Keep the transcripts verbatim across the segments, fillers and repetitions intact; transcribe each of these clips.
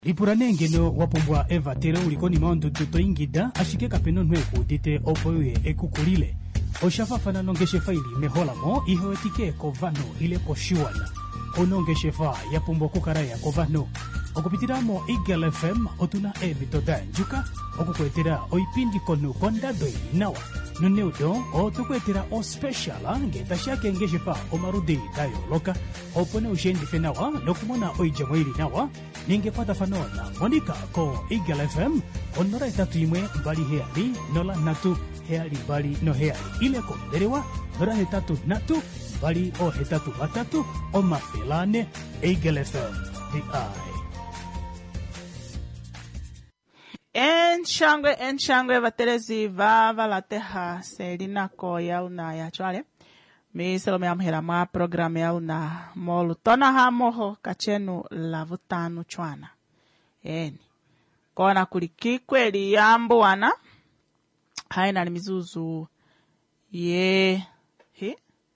Lipuranenge no wapumbwa eva tere ulikoni maundu tuto ingida ashike kapeno nwe kudite opoye ekukulile. Oshafafana nongeshe faili meholamo ihoetike kovano ile poshiwana. Onongeshe fa yapumbwa kukaraya kovano. Okupitiramo Eagle F M otuna ebitoda njuka. Okukwetera oipindi konu kondadoi nawa. Nuneudo otukwetera o special ngeta shake ngeshe fa omarudi dayo loka. Opone ushendi fenawa nokumona oijamwili nawa. Ningepata fanona monika ko Eagle F M onora etatu imwe bali heali nola natu heali bali no heali ile ko derewa nora etatu natu bali o etatu batatu o mafilane Eagle F M the eye. Enshangwe enshangwe batelezi vava la teha selina ko yauna ya chwale. Mi salome amhera ma programa yauna molu tona ha moho kachenu lavutanu chwana. Eni. Kona kuliki kweli yambu wana. Haina ni mizuzu. Ye. He?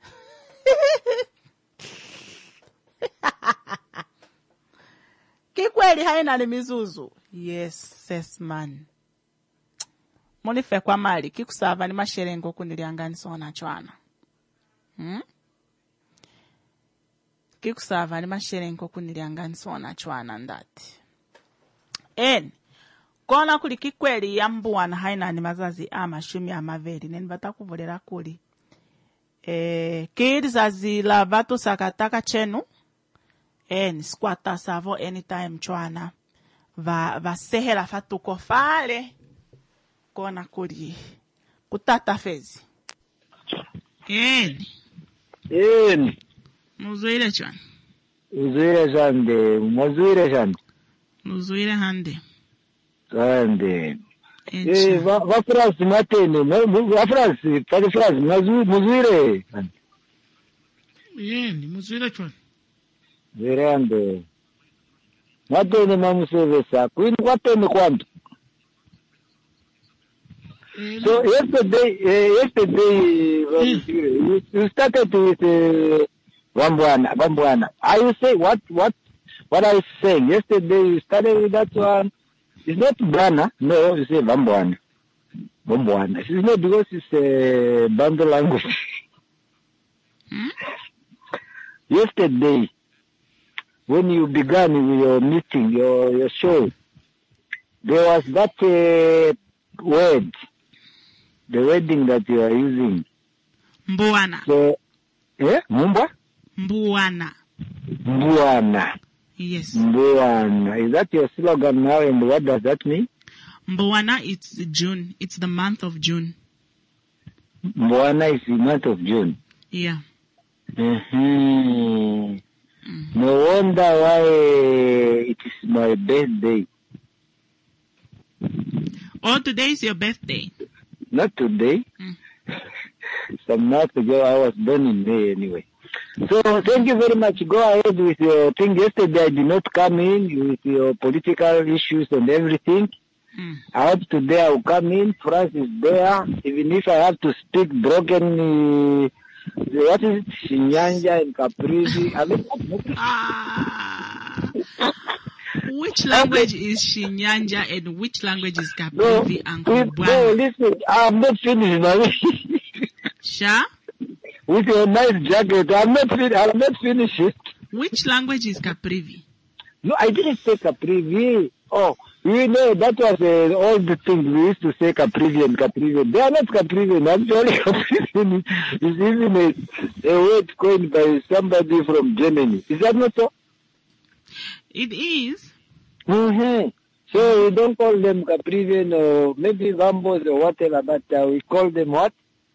Kikweli haina ni mizuzu. Yes, yes man. Monife kwa mali. Kikusava ni masherengo kuniliangani sona chwana. Hmm? Kikusava ni masherengo kuniliangani sona chwana ndati. En. Kona kuli kikweli yambuwana haina ni mazazi ama shumi ama veri. Neni bata kuvulera kuli. E, kiri zazi la vatu sakataka chenu. En. Squata savo anytime chwana. Va, va sehela fatuko fale. Kona kuli. Kutata fezi. En. En. Muzuire chwana. Muzuire shande. Muzuire shande. Muzuire hande. Shande. Eh, va, va frasi matene. Va frasi. Pari frasi. Muzuire. En. Muzuire chwana. Muzuire hande. Matene mamusevesa. Queen watene kwantu. So yesterday, uh, yesterday, mm. you, you started with uh, Vambwana. Vambwana. Are you say what what what I was saying yesterday? You started with that one. It's not Bwana. No, you say Vambwana. Vambwana. It's not because it's a uh, Bantu language. Hmm? Yesterday, when you began with your meeting, your your show, there was that uh, word. The wedding that you are using. Mbuana. So, eh? Mumba? Mbuana. Mbuana. Yes. Mbuana. Is that your slogan now and what does that mean? Mbuana, it's June. It's the month of June. Mbuana is the month of June. Yeah. Mm-hmm. Mm-hmm. No wonder why it is my birthday. Oh, today is your birthday. Not today. Mm. Some months ago, I was born in May anyway. So thank you very much. Go ahead with your thing. Yesterday I did not come in with your political issues and everything. Mm. I hope today I will come in. France is there. Even if I have to speak broken, uh, what is it? Shinyanja and Caprivi. I mean, ah. Which language is Shinyanja and which language is Caprivi no, and Kubwana? No, listen, I'm not finished now. Sha? With your nice jacket, I'm not, fin- I'm not finished. Which language is Caprivi? No, I didn't say Caprivi. Oh, you know, that was an uh, old thing. We used to say Caprivi and Caprivi. They are not Caprivi. Actually, Caprivi is even a, a word coined by somebody from Germany. Is that not so? It is. Mm-hmm. So we don't call them Caprivian or maybe Vambos or whatever, but uh, we call them what?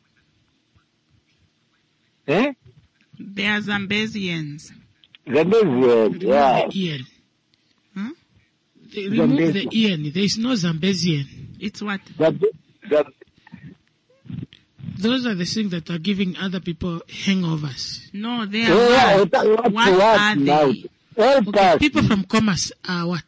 Eh? They are Zambesians. Zambesians, yeah. The E N. Huh? They remove the E N. There is no Zambesian. It's what? Zamb- Zamb- Those are the things that are giving other people hangovers. No, they are yeah, what? What, What what are now? they? Okay, people from commerce are what?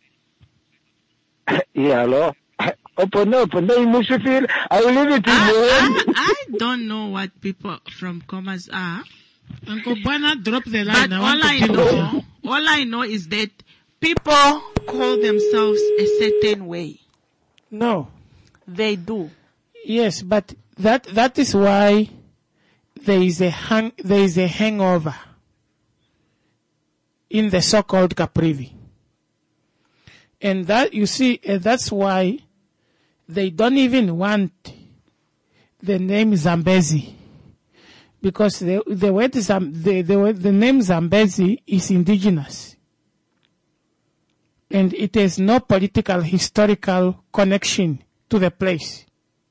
Yeah, hello? Open up, open up, you feel. I will leave it to I, you. I, I don't know what people from commerce are. Uncle Bwana, drop the line. But I all want I to know, all I know is that people call themselves a certain way. No. They do. Yes, but that that is why there is a hang, there is a hangover in the so-called Caprivi. And that, you see, uh, that's why they don't even want the name Zambezi. Because the, the word Zam, the, the, the name Zambezi is indigenous. And it has no political, historical connection to the place.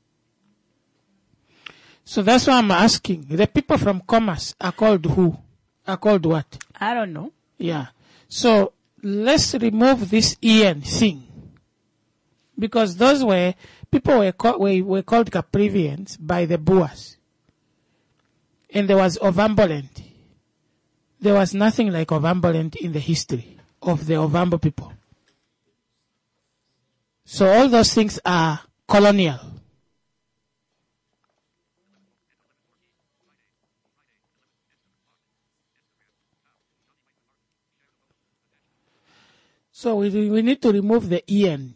So that's why I'm asking. The people from Comas are called who? Are called what? I don't know. Yeah. So let's remove this Ian thing. Because those were, people were, call, were, were called Caprivians by the Boers. And there was Ovamboland. There was nothing like Ovamboland in the history of the Ovambo people. So all those things are colonial. So we we need to remove the Ian.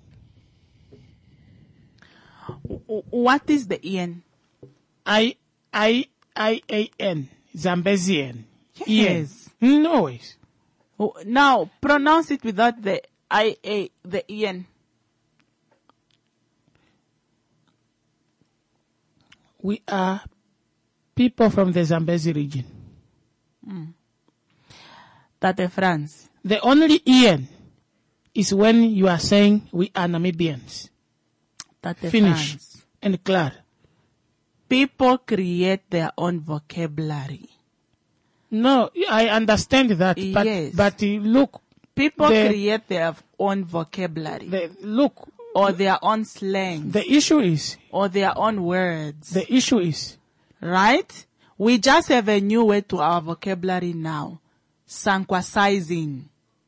What is the Ian? I I I A N Zambezian. Yes. Ian. No ways. Now pronounce it without the I A the Ian. We are people from the Zambezi region. Mm. Tate France. The only Ian is when you are saying we are Namibians. Tate Finish France. and clear. People create their own vocabulary. No, I understand that, but Yes. but uh, look, People the, create their own vocabulary the, look, or their own slang the issue is or their own words. the issue is Right? We just have a new word to our vocabulary now. Sanquasizing.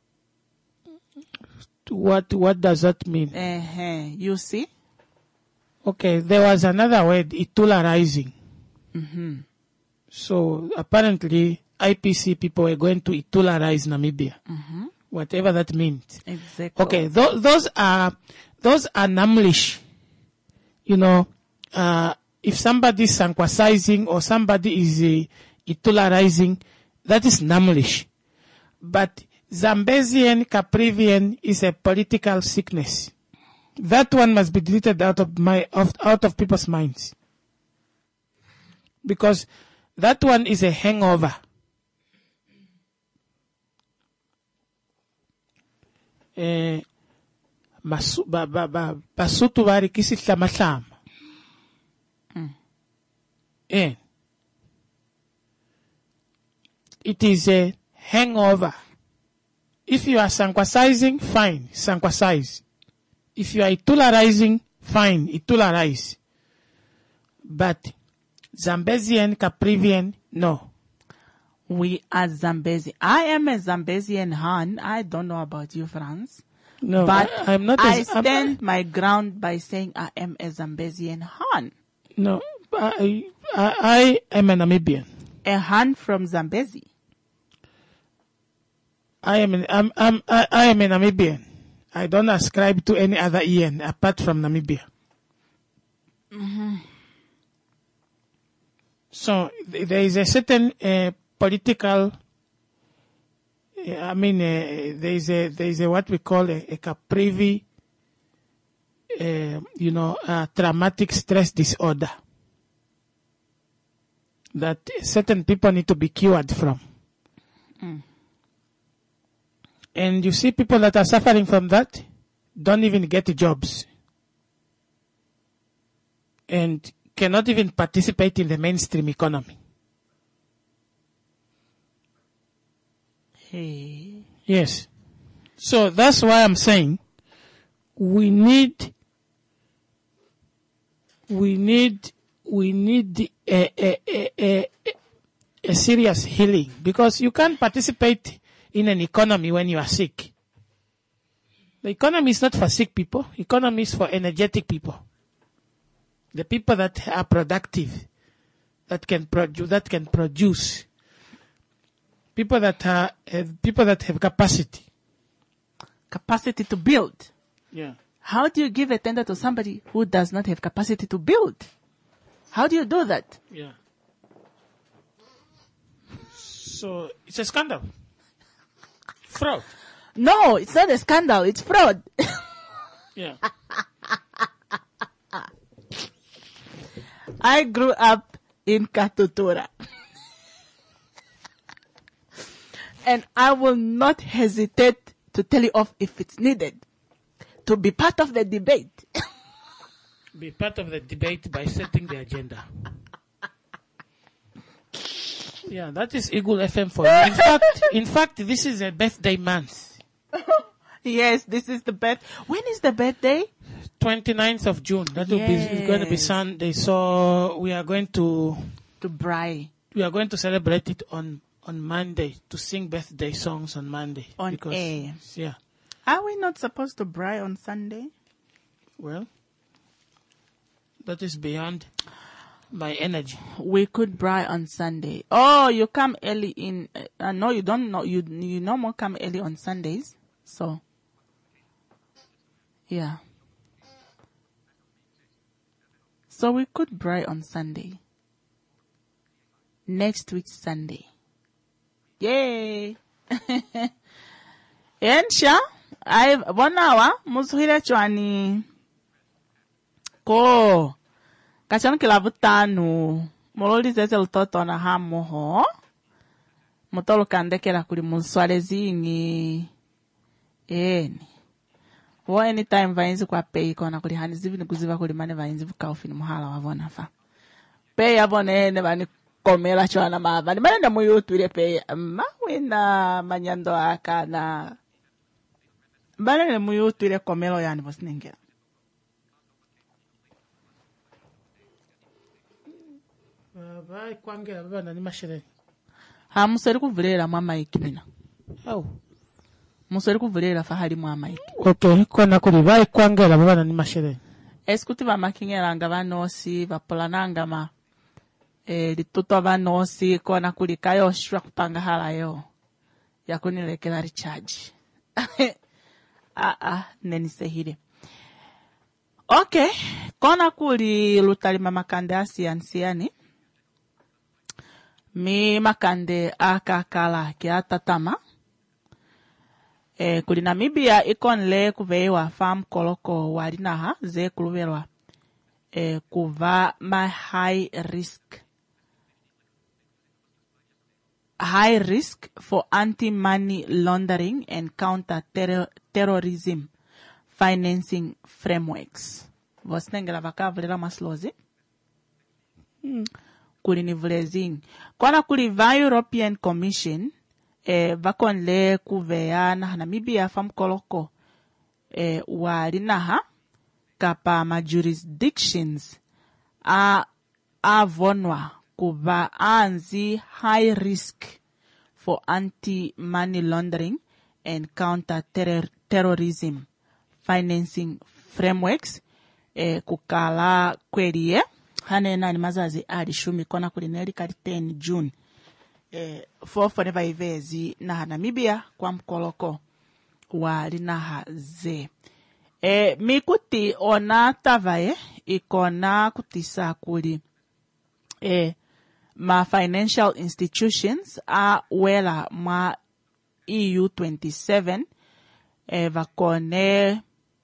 what what does that mean? Uh-huh. You see? Okay, there was another word, itularizing. Mm-hmm. So apparently I P C people were going to itularize Namibia, Mm-hmm. whatever that means. Exactly. Okay, th- those are those are Namlish. You know, uh, if somebody is sanquasizing or somebody is uh, itularizing, that is Namlish. But Zambezian Caprivian is a political sickness. That one must be deleted out of my of, out of people's minds, because that one is a hangover. Eh, masu ba ba ba Basotho ba re ke sehlamahlama. Eh, it is a hangover. If you are sanquasizing, fine, sanquasize. If you are itularizing, fine, itularize. But Zambezian, Caprivian, no. We are Zambezi. I am a Zambezian Han. I don't know about you, France. No, But I, I'm not. I a, I'm- stand my ground by saying I am a Zambezian Han. no, I, I, I am a Namibian. A Han from Zambezi. I am. An, I'm, I'm, I, I am a Namibian. I don't ascribe to any other Ian apart from Namibia. So th- there is a certain uh, political. uh, I mean, uh, there is a there is a what we call a, a Caprivi. Uh, you know, uh, traumatic stress disorder that certain people need to be cured from. And you see people that are suffering from that don't even get jobs and cannot even participate in the mainstream economy. Hey. Yes. So that's why I'm saying we need, we need, we need a, a, a, a, a serious healing, because you can't participate in an economy when you are sick. The economy is not for sick people. Economy is for energetic people. The people that are productive, that can produce, that can produce. People that are have, people that have capacity. capacity to build. Yeah. How do you give a tender to somebody who does not have capacity to build? How do you do that? Yeah. So it's a scandal. Fraud. No, it's not a scandal. It's fraud. Yeah. I grew up in Katutura. And I will not hesitate to tell you off if it's needed to be part of the debate. Be part of the debate by setting the agenda. Yeah, that is Eagle F M for you. In fact, in fact, this is a birthday month. Yes, this is the birth. When is the birthday? twenty-ninth of June. That will Yes. be going to be Sunday. So we are going to To Bry. we are going to celebrate it on on Monday, to sing birthday songs on Monday. On because, air. Yeah. Are we not supposed to Bry on Sunday? Well, that is beyond my energy. We could Bry on Sunday. Oh, you come early in. Uh, no, you don't know. You you no more come early on Sundays. So, yeah. So we could Bry on Sunday. Next week Sunday. Yay! Ensha, I bonawa musuhire chwani ko kachana kila butanu mololi zeze lutoto na hamo ho mutolo kandekera kuli muswale zingi eni wo anytime vainzi kwa pay kona kuli hani zivi nikuziva kuli mane vainzi vukaufini muhala wavona fa pay yavone ene vani komela chwana mava ni mane mu YouTube pay mawina manyando aka na bane mu YouTube komelo yani vosinengera. Vai kwangela baba nani mashere. Ha museri kuvulera mwa maiki mina. Au. Museri kuvulera fa hali mwa maiki. Okay, kona kuli vai kwangela baba nani mashere. Eskuti va makingera nga vanosi vapolananga ma eh lituto vanosi kona kuli kayo shwa kupanga hala yo. Yakunilekela recharge. ah ah neni sehire. Okay, kona kuli lutali mama kande asiansiani. Mi makande akakala kia tatama. E, kuli Namibia ikonle kuvewa farm koloko walinaha ze kuluvelwa e, kuva ma high risk high risk for anti-money laundering and counter-terrorism financing frameworks. Vosinengela vakavulera maslozi. Hmm. Kuli nivulezing. Kwana kuli va European Commission eh, vakonle kuveya na Namibia farm koloko eh, walinaha kapa ma jurisdictions a avonwa kuva anzi high risk for anti-money laundering and counter-terrorism financing frameworks eh, kukala kweliye hanena ni mazazi ali shumi kona kulineli kali ten June eh, fofo neva ivezi na Namibia kwa mkoloko wali na ze eh, mikuti ona tavaye ikona kutisa kuli eh, ma financial institutions a wela ma E U twenty-seven eh, vakone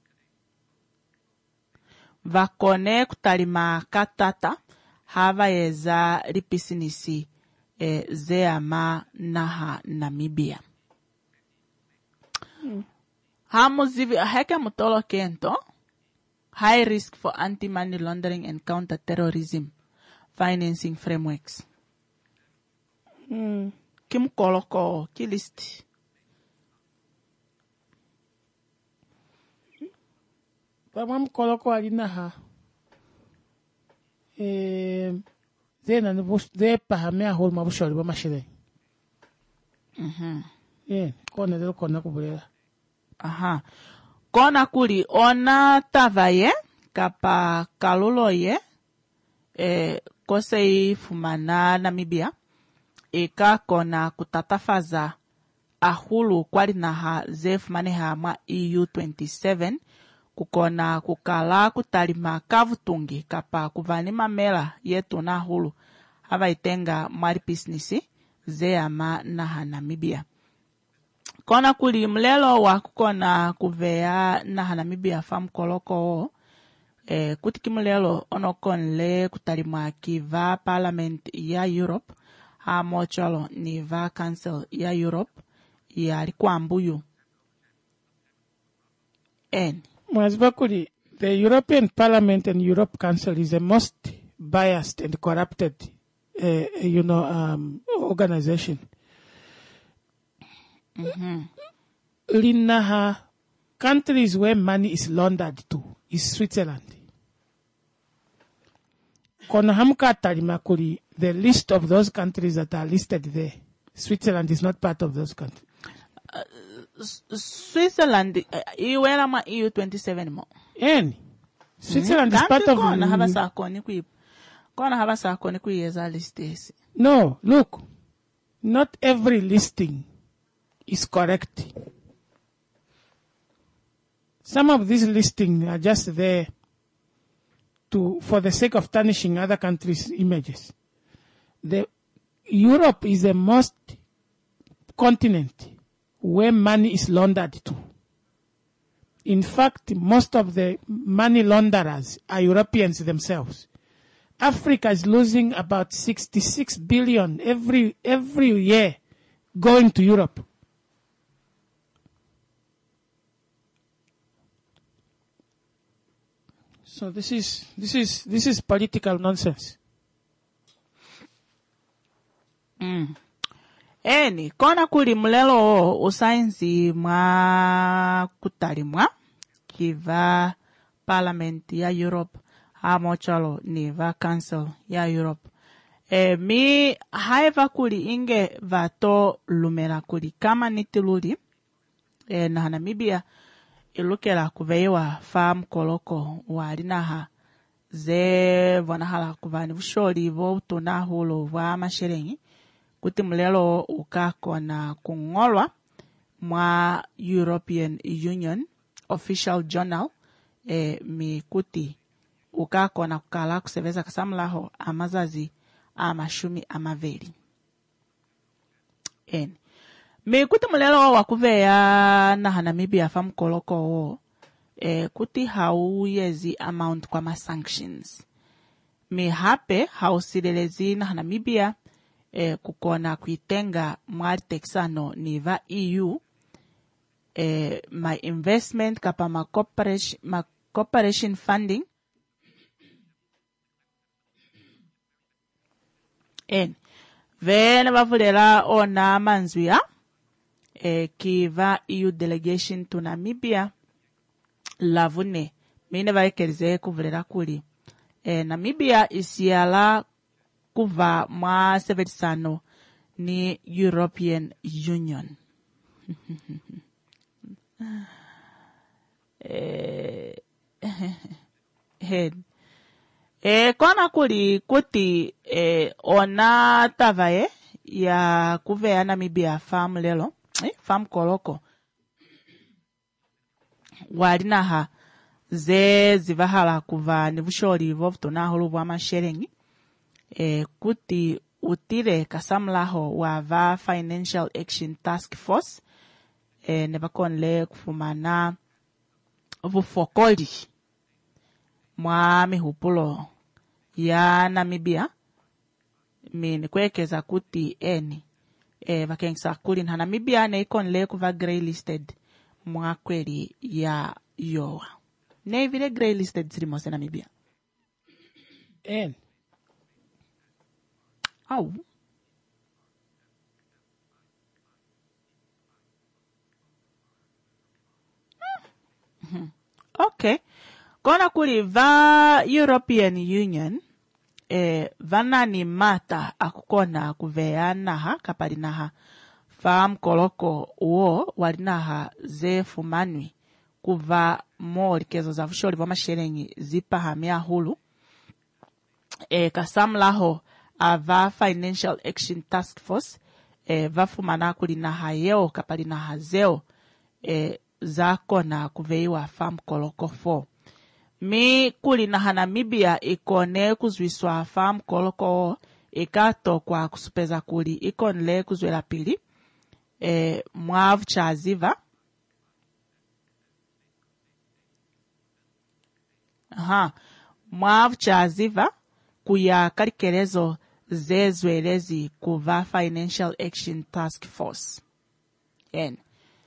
vakone kutalima katata hava yeza lipisinisi e, zeama naha Namibia. Hmm. Hamu zivi heke mutolo kento high risk for anti-money laundering and counter-terrorism financing frameworks. Hmm. Kim koloko ki list. Baba mkoloko alinaha. Eh zena nibus de pahamea hol mabushori ba mashire. Mhm. Eh, kona delo kona kubulela. Aha. Kona kuli ona tavaye kapa kaluloye eh kosei fumana Namibia eka kona kutatafaza ahulu kwali naha zefumaneha mwa E U twenty-seven kukona kukala kutalima kavutungi kapa kuvani mamela yetu na hulu hava itenga mwari business zeyama naha Namibia. Kona kuli mlelo wa kukona kuveya naha Namibia famu koloko o, e, kutiki mlelo onokonle kutalimwa kiva parliament ya Europe, ha mocholo ni va council ya Europe ya likuwa mbuyu. En. Mwazibakuri, the European Parliament and Europe Council is the most biased and corrupted, uh, you know, um, organization. Mm-hmm. Linaha countries where money is laundered to is Switzerland. Kona hamka talimakuri, the list of those countries that are listed there, Switzerland is not part of those countries. Uh, Switzerland, uh, iwela ma E U twenty-seven mo. Any. Switzerland mm-hmm. is part of... Kona haba sakoni kui, kona haba sakoni kui yeza listesi. No, look, not every listing is correct. Some of these listings are just there to, for the sake of tarnishing other countries' images. The, Europe is the most continent where money is laundered to. In fact, most of the money launderers are Europeans themselves. Africa is losing about sixty-six billion every, every year going to Europe. So this is, this is, this is political nonsense. Mm. Eni, kona kuli mlelo usainzi mwa kutalimwa kiva parliament ya Europe hamochalo ni va council ya Europe. E, mi haiva kuli inge vato lumera kuli kama nitiluli e, na Namibia ilukela kuveiwa famu koloko walinaha ze vanahala kuvani vusholi vo utunahulo vwa masherengi kuti mlelo ukako na kungolwa mwa European Union Official Journal e, mi kuti ukako na kukala kuseveza kasamlaho amazazi amashumi amaveli. En. Mi kuti mlelo wakuveya na Namibia famu koloko o e, kuti hau yezi amount kwa ma sanctions. Mi hape hau sidelezi na Namibia e, kukona kuitenga mwari texano ni va E U e, my investment kapa ma cooperation, ma cooperation funding en vene vavulela ona manzuya e, kiva E U delegation to Namibia lavune mine vaikerize kuvulela kuli e, Namibia isiala kuva mwa sevetisano ni European Union. e, head e, kona kuli kuti e, ona tavaye ya kuvea Namibia farm lelo eh, farm koloko walinaha ze zivahala kuva nivusholi vovutonahulu vwa masherengi e, kuti utile kasamlaho wa va Financial Action Task Force e, nevakonle kufumana vufokoli mwa mihupulo ya Namibia mini kwekeza kuti eni e, vakengisa kuli na Namibia ne ikonle kuva grey listed mwa kweli ya yowa ne vile grey listed zirimose Namibia En. Au. Hmm. Okay. Kona kuli va European Union e, vanani mata akukona kuveanaha kapalinaha fam koloko uo walinaha ze fumanwi kuva moli kezo za vusholi vwa masherengi zipahamia hulu e, kasamlaho ava Financial Action Task Force e, vafumana kuli na hayeo kapali na hazeo e, zakona kuveiwa fam koloko fo. Mi kuli na Namibia ikone kuzwiswa fam koloko ikato kwa kusupeza kuli ikonle kuzwela pili e, mwavu cha ziva. Aha, mwavu cha ziva kuya karikerezo zezwelezi kuva Financial Action Task Force. En.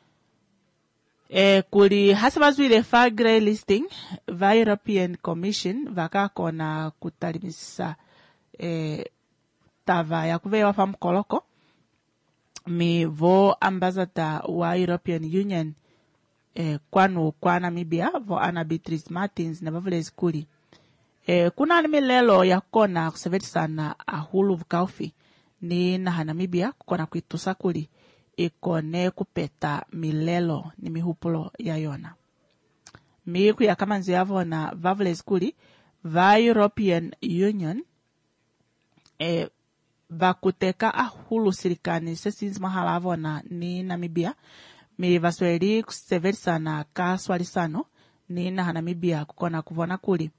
E, kuli hasa bazwile fa grey listing va European Commission vaka kona kutalimisa e, tava ya kuvewa fa mkoloko mi vo ambassador wa European Union e, kwanu kwa Namibia vo Anna Beatrice Martins na bavule skuli. E, kuna ni milelo ya kona kusevetisa na ahulu vukaufi ni na Namibia kukona kuitusa kuli ikone kupeta milelo ni mihupulo ya yona. Miku ya kama nzi yavo na vavule skuli va European Union e, va kuteka ahulu sirikani sesinzi mahala avo na ni Namibia mi vasweli kusevetisa na kaswalisano ni na Namibia kukona kuvona kuli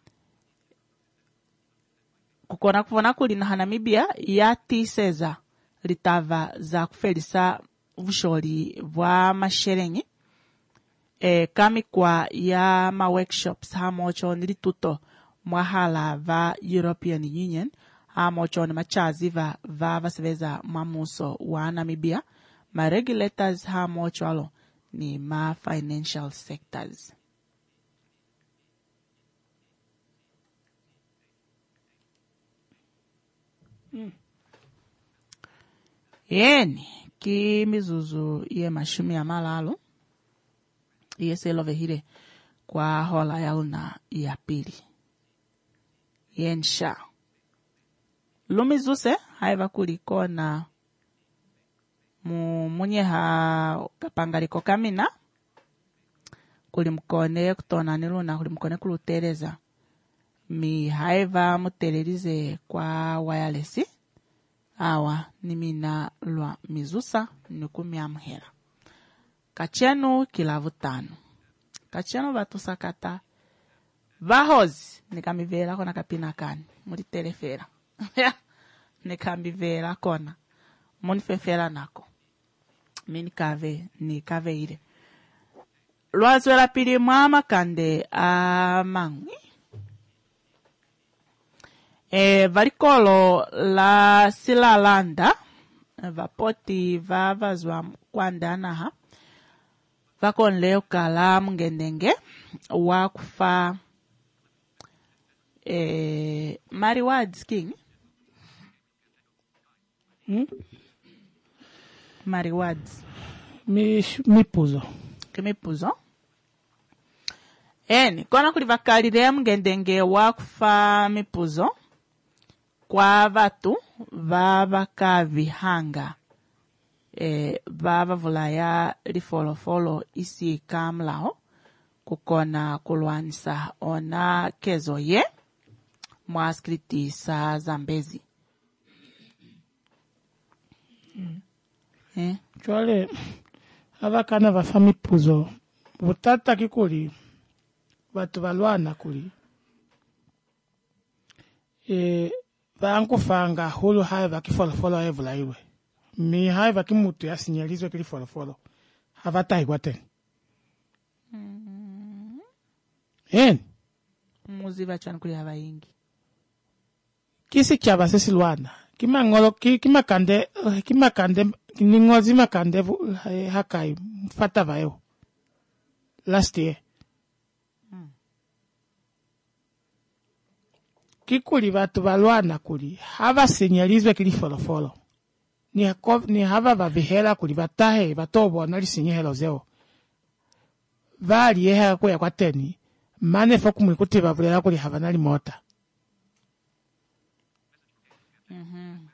kukona kuvona kuli na Namibia ya tiseza litava za kufelisa vusholi vwa masherengi e, kami kwa ya ma workshops hamocho nilituto mwahala va European Union hamocho ni machazi va va vaseveza mamuso wa Namibia ma regulators hamocho alo ni ma financial sectors. Hmm. Yeni ki mizuzu ye mashumi ya malalo ye selove hile kwa hola ya una ya pili yensha lumizuse haiva kuliko na mu munye ha kapangaliko kamina kuli mkone kutona niluna kuli mkone kulutereza mi haiva mutelerize kwa wireless awa nimina lwa mizusa nikumi amhera kachenu kilavu tano kachenu batusakata vahozi nikamivera kona kapina kani muri telefera nikamivera kona munifefera nako mini kave ni kave ile lwazwela pili mwama kande amangwi e varikolo la Silalanda vapoti vavazwa kwanda naha vakonleo kala mngendenge wakufa e Mary Wards King Hmm? Mary Wards Mi, mipuzo. kimipuzo eni kona kuli vakalile mngendenge wakufa mipuzo kwa vatu vavakavihanga e, vavavulaya lifolofolo isi kamlao kukona kulwanisa ona kezo ye mwaskriti sa Zambezi. Mm. Eh? Chwale avakana vafa mipuzo vutata kikuli vatu valwana kuli e, vankufanga hulu hai vakifolofolo evulaiwe mi hai vakimutu yasinyalizwe kilifolofolo havataigwa tena. Mm. Eni Muzi vachani kuli havaingi kisi chaba sesilwana kima ngolo ki, kima kande uh, kima kande ningozi makande uh, hakai mfata vayo last year. Mm. Kikuli vatu valwana kuli hava sinyalizwe kilifolofolo ni, hakov, ni hava vavihela kuli vatahe vatobo nalisinyehelo zeo vali yeha kuya kwa teni mane foku mwikuti vavulela kuli hava nali mota. Mm-hmm.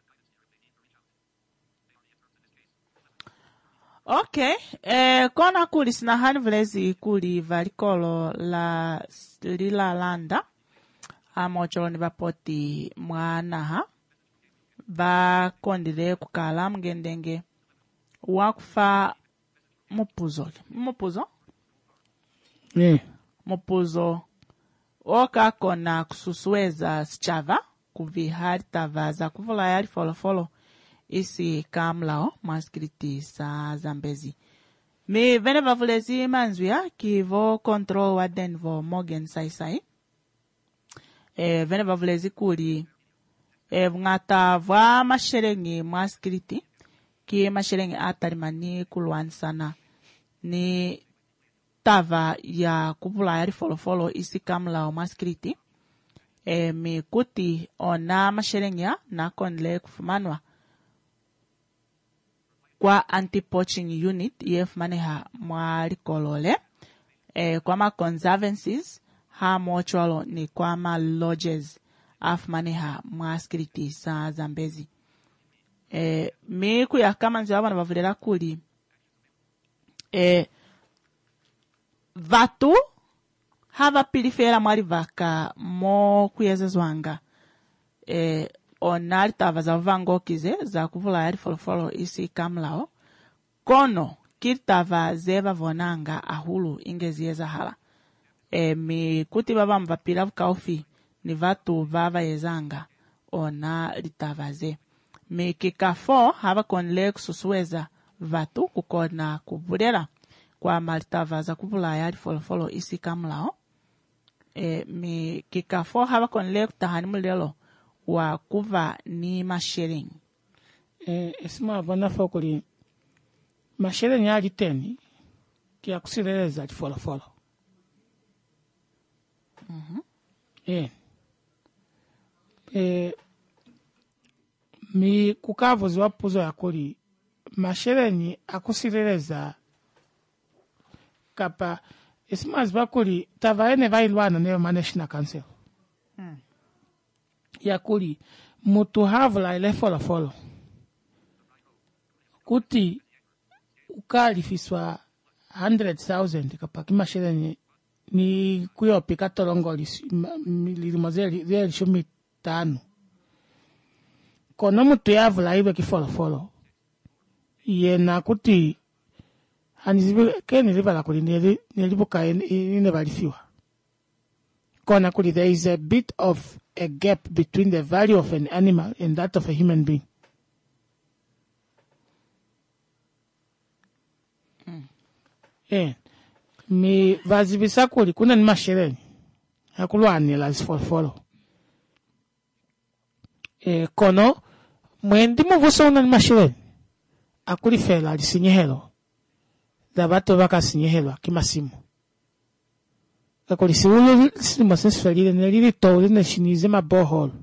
Okay, eh, kona kuli sinahani vlezi kuli valikolo la Lilalanda amocholo ni vapoti mwanaha vakondile kukala mgendenge wakufa mupuzo mupuzo Yeah. mupuzo okakona kususueza sichava kuvihari tava za kuvula yali folofolo isi kamlao maskriti sa zambezi mi vene vavulezi manzuya kivo control wa denvo morgan saisai e vene vavulezi kuli e vungata vwa masherengi maskriti ki masherengi atarimani kulwansana ni tava ya kuvula yali folofolo isi kamlao maskriti e mi kuti ona masherengia na konle kufumanwa kwa anti-poaching unit yef maneha mwari kolole e kwa ma conservancies ha mochwalo ni kwa ma lodges af maneha mwaskriti sa zambezi e mi kuya kama nzi wana bavulera kuli e vatu hava pilifera mwari vaka mo kuyezezwanga e onali tava za vangokize za kuvula yali folofolo isi kamlao kono kitava zeva vonanga ahulu ingeziyeza hala e mi kuti baba mvapila vukaufi ni vatu vava yezanga ona litava ze mi kikafo hava konle kususueza vatu kukona kuvulera kwa malitava za kuvula yali folofolo isi kamlao e mi kikafo hava konle kutahani mulelo wa kuva ni mashering Eh, esima vana fokuli mashere nyali teni kia kusileleza folo folo. Mhm. Eh. Eh, mi kukavuzi wapuzo yakuli mashere ni akusileleza kapa esima zibakuli tavaene vailwana neyo maneshina council. Mm. Yakuli mutu havula ile folo folo kuti ukalifiswa hundred thousand kapaki mashere ni ni kuyo pika tolongoli lilimozeli zeli shumi tano kono mutu yavula ibe kifolo folo yena kuti hanizibi keni livala kuli neli nelibuka ine balifiwa kona kuli there is a bit of a gap between the value of an animal and that of a human being. Mm. Eh, mi vazibisa kuli kuna ni mashereni hakulwani la follow. Eh, kono mwendi muvuso una ni mashereni akuli fela lisinyehelo dabato baka sinyehelo kimasimu akuli siwulu sima sesfelile nelili tole ne shinize ma borehole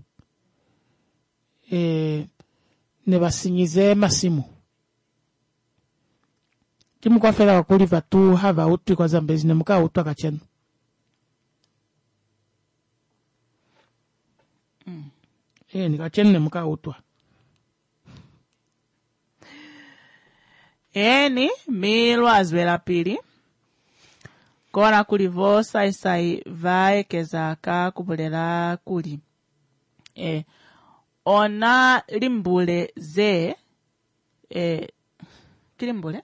eh ne basinyize masimu kimu kwa fela akuli vatu hava utu kwa zambezi ne muka utu akachenu. Mm. Eh nikachenu ne muka utu. Eni milwazwela pili kona kulivo saisai vaekeza ka kubulela kuli e ona limbule ze e kilimbule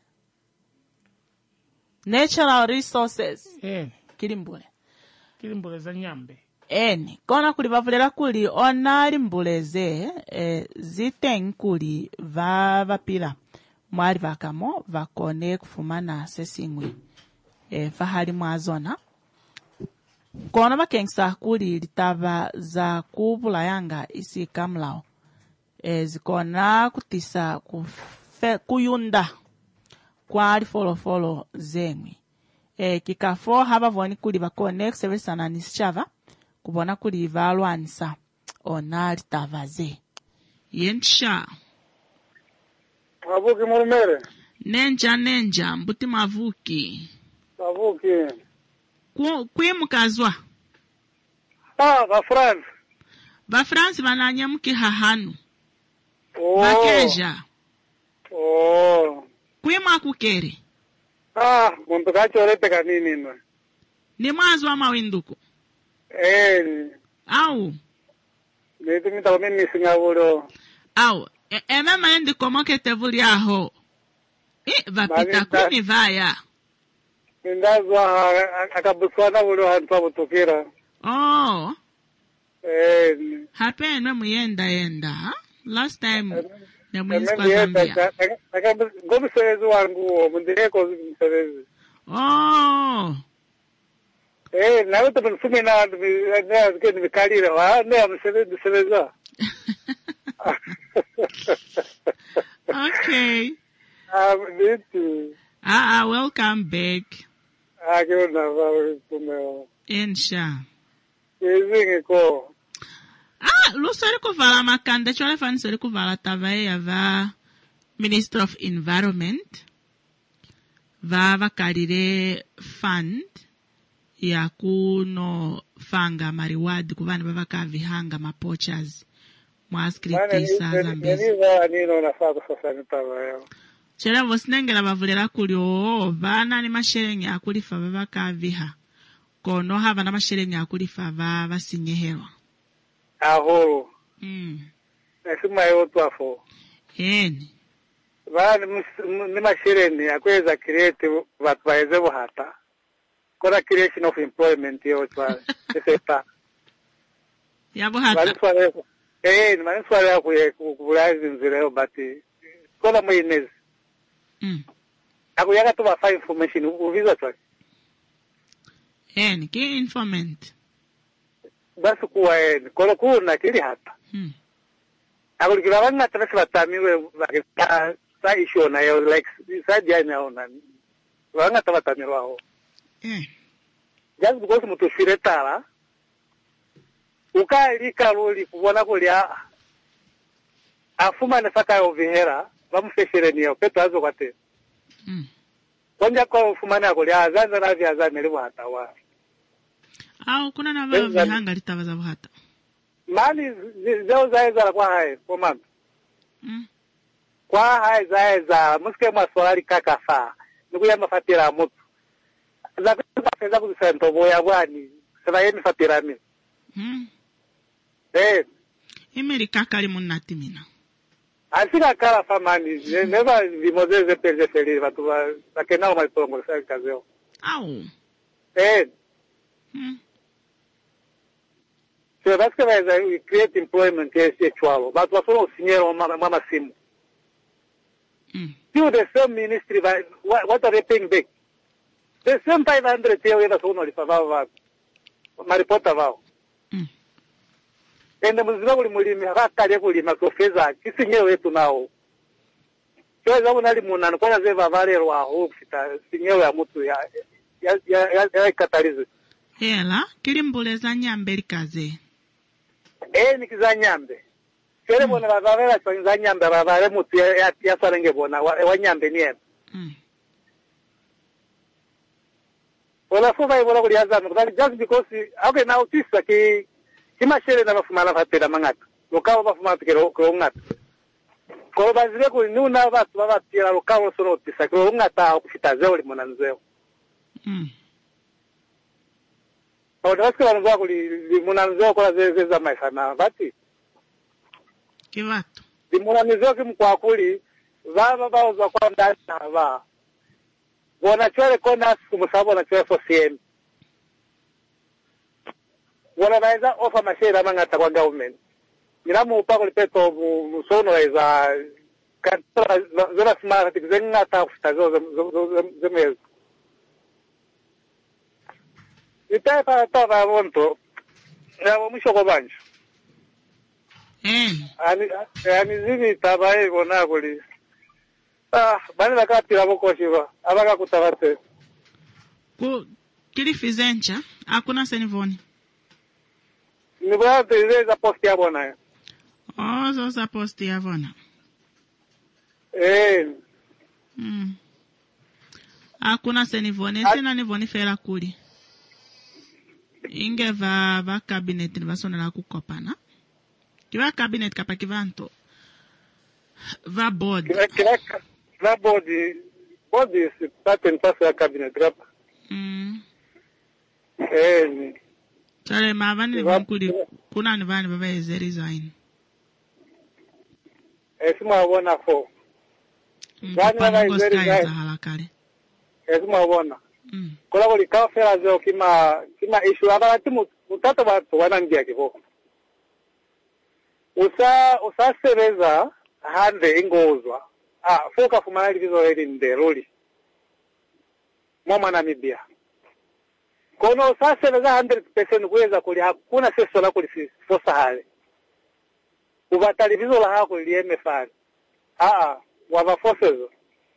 natural resources Eh kilimbule kilimbule za nyambe. eni kona kulivavulela kuli ona limbule ze e, ziteng kuli va vapila mwali vakamo vakone kufumana sesingwi e, fahali mwazona kona vakengisa kuli litava za kuvulayanga isi kamlao e, zikona kutisa kufe, kuyunda kwa lifolofolo zengwi e, kikafo hava voni kuli vakone kusevelisana nisichava kubona kuli valwanisa ona litava ze yentsha Mavuki murumere. nenja nenja mbuti mavuki Mavuki. Ku- kwimukazwa Ah, va France. vafransi vananyamuki hahanu Oh. vakeja Oh. kwimwakukere Ah, muntu kachorete kanini nwe. ni mwazi wa mawinduku Eh, au neti mita kumi misinga bulo. Au, e, eme maendi komo ke te vuli aho. E, vapita Mani- kuni vaya. Ndazwa akabuswana bulo hantu abutukira. Oh, Eh, hape enwe muyenda yenda, ha? Last time, ne mwinzi kwa emendi Zambia. yenda ngomsebezi wangu uwo mundeko msebezi. Oh, Eh, nawe tabunfume na na zikeni mikalira wa ne msebezi msebeza. okay. Ah, bitu. Ah, ah, welcome back. Akiona vawe kumeo. Insha. Ezinge ko. Ah, lusori kuvala makanda, chole fani sori kuvala tavae ya va Minister of Environment. Va vakalire fund ya kuno fanga mariwadi kuvani baba kavihanga mapochas mwa scripti sa Zambezi. Nini va nino nafaa sasa nitavayo. Chele vosinengela bavulera kuli oo vana ni masherengi akulifa baba kaviha. Kono hava na masherengi akulifa va vasinyehelwa. Aho. Mm. Nasema yote afo. Eni. Vana ni mashireni akweza create watu waeze buhata. Kora creation of employment yo twa. Sepa. Yabo hata. Bali swale. Eh, ni mani swale akuye kubulazi nzira yo bati. Kola mwinezi. Mm. Akuyaga tu bafa information uviza twa. Eni, ki informant. Basi kuwa eni. Kola kuna kili hata. Mm. Akulikila wanga tanasi batamiwe bakita sa issue na yo like sa jana ona. Wanga tabatamiwa ho. Eh. Just because mutu shiretala ukalika luli kubona kulya afuma nefaka ovihera bamufeshere niyo peto azo kwate Mm. konja kwa ufuma na kulya azanza na vya azana liwa hatawa Au kuna na vava vihanga litava za hata. mani zeo zaeza kwa hai kwa mama Mm. kwa hai zaeza muske maswali kakafa nikuya mafatira mutu za kufeza kusento boya bwani sema yemi fatira mimi Mm. eh Imeli kakali munati mina. asika kala famani neva vimozeze perde feliz watu wakena wa matongo sasa kazeo Au. eh Mm. so that's why we create employment yes chwalo but waso sinyero mama mama simu Mm. still the same ministry what, what are they paying back the same five hundred teo ina sono lifavava maripota vao Mm. ende muzima kuli mulimi hakali kulima kofeza kisinyewe wetu nao Kweza unali munana kwa ze vavalero aho kufita sinyewe ya mtu ya ya ya, ya, ya katalize Hela, kilimbuleza nyambe likaze. eh nikiza nyambe kele bona vavalera kwa nyambe vavale mtu ya ya, ya sarenge bona wa, wa nyambe niye Mm. wala fuva ibola kuli azama kwa just because okay now tisa ki kimashere na bafumana fatela mangata lokao bafumana tikero ko ngata ko bazire ko nuna batu babatira lokao soro tisa ko ngata kufita zeo limona nzeo Mm. o dasko wanzo kuli limona nzeo kwa zeze za maisha na bati Kivato. limona nzeo kimkwa kuli baba baoza kwa ndani na ba bona chole kona kumusabo na chole fosiem wala baiza ofa mashera mangata kwa government niramu upako lipeto musono iza kantora zora smart zenga ta kufitazo zemez itaifa toba wonto ya mwisho kwa banjo Eni. ani ani zini tabaye bona kuli ah bani bakati laboko shiva abaka kutabate Ku kilifizencha, hakuna senivoni. ni bwana tezeza posti ya bona Oh, so sa posti yavona. eh Mm. Hakuna senivoni, sina nivoni fera kuli. Inge va va cabinet ni vasona la kukopana. Kiva cabinet kapa kivanto. Va board. kila kila na body body is certain pasa ya cabinet rap Mm. eh ni Chale mavani ni vankuli kuna ni vani baba eze resign. esimwabona fo Gani wana izeri gani halakale esimwabona mm kola kuli kafera zo kima kima issue aba timu mutata watu wanangia kivo usa usasebeza hande ingozwa ah foka fumana lizo hili nderoli mwa Namibia kono usasebeza one hundred percent kuweza kuli hakuna seso la kuli fosa hale ubatali lizo la hako lieme fari ah ah waba forces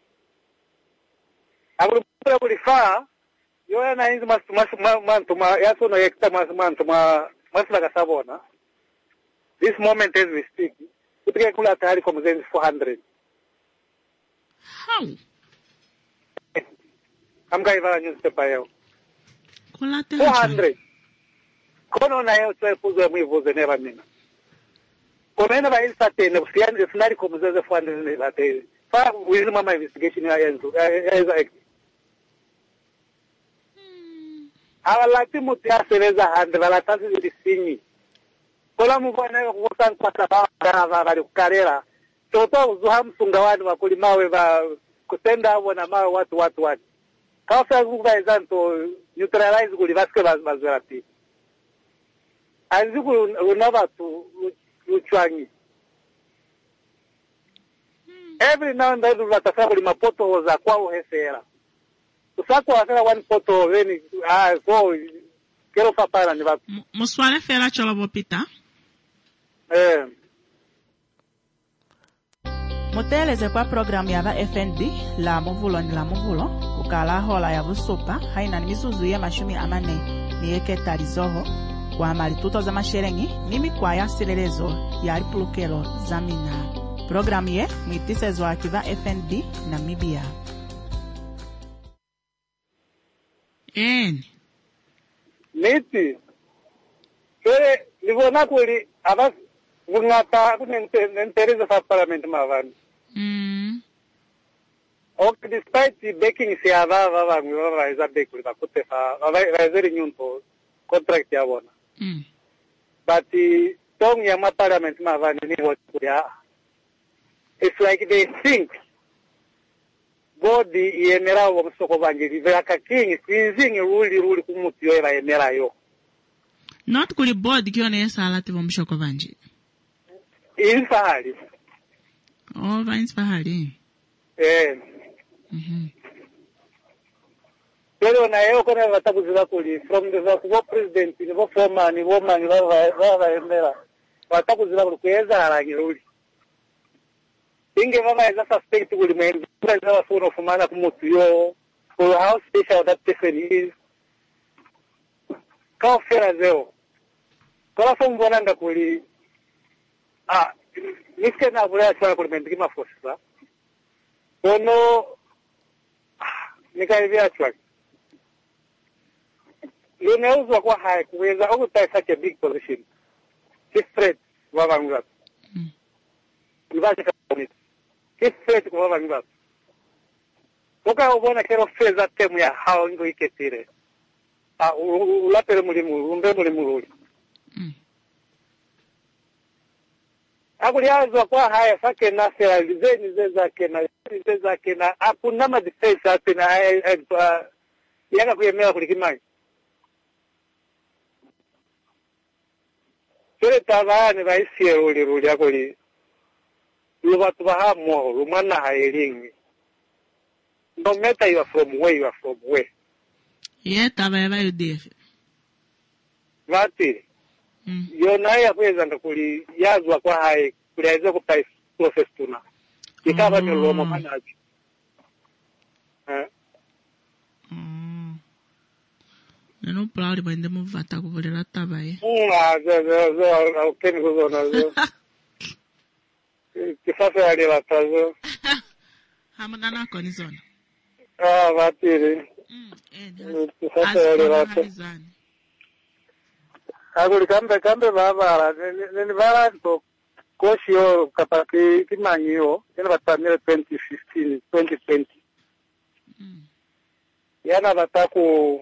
agulu kuli faa yo na inzi mas mas mantu ma yaso no yekta mas mantu ma mas la kasabona this moment as we speak kutika kula tayari kwa mzenzi four hundred how amga iva newspaper yao kula four hundred kono na yao twa puzo mwivuze neva mina komena ba insta tene kusiani finali kwa mzenzi four hundred ne bate fa wizi mama investigation ya yanzu ya awalati muti asereza hande balatasi lisinyi kola mubona kusan kwata ba bali kukarera toto uzuha msunga wanu wakulimawe ba kutenda abo na mawe watu watu watu kafya kuba izanto neutralize kuli baske bazwera pi anziku unaba tu luchwangi every now and then batafika kuli mapoto za kwa uhesera usako wasela one poto veni ah so kero papara ni ba muswale fera chola bopita eh muteleze kwa programu ya F N B la muvulo ni la muvulo kukala hola ya busopa haina ni mizuzu ya mashumi amane ni eke talizoho kwa malituto za masherengi nimi kwa ya silelezo ya ripulukelo zamina programu ye mwitisezwa akiva F N B Namibia en niti kere livona kuli abas ngata kunente nentereza fa parliament mavani mm ok despite the backing si ava va va ngwa va iza back kuli bakute fa va va zeri nyunto contract ya bona mm but tong ya ma parliament mavani ni what ya it's like they think body yemera wa msoko banjiri vera kakingi kwinzingi ruli ruli kumuti yo era yemera yo not kuli board kione yesala tivo mshoko banji infahali oh va infahali eh mhm pero na yo kona vatabuzira kuli from the va president ni vo former ni vo mangi va va va yemera vatabuzira kuli kweza harangi ruli inge mama is a suspect kuli mwenzi kwa wa phone of mana kumuti yo for how special that person is kao fera zeo kola fongo nanga kuli ah niske na bula chwa kuli mendiki mafosa kono nikaivia chwa luneuzwa kwa hai kuweza okutai such a big position this threat wavanga mm ibaje kabisa this threat kwa wavanga toka ubona kero feza temu ya hao ngo iketire ah ulapere mulimu umbe mulimu uli mm akuliazwa kwa haya fake na sera zeni zezake na zezake na hakuna ma defense hata na yaka kuyemea kulikimai sere tabane baisiye uli uli akuli lubatu bahamo lumana haelingi no matter you are from where you are from where ye taba ya U D F vati mm yo naye akweza ndakuli yazwa kwa hai kuliweza kupai process tuna ikaba ni lomo manaji eh mm neno proud ba ndemo vata kuvolera taba ye una ze ze ze okeni kuzona ze kifasa yale latazo hamana na konizona ah vati mm eh kifasa yale latazo aguli kambe kambe baba ni baba to koshio kapaki kimanyo ene batamire twenty fifteen twenty twenty mm yana bataku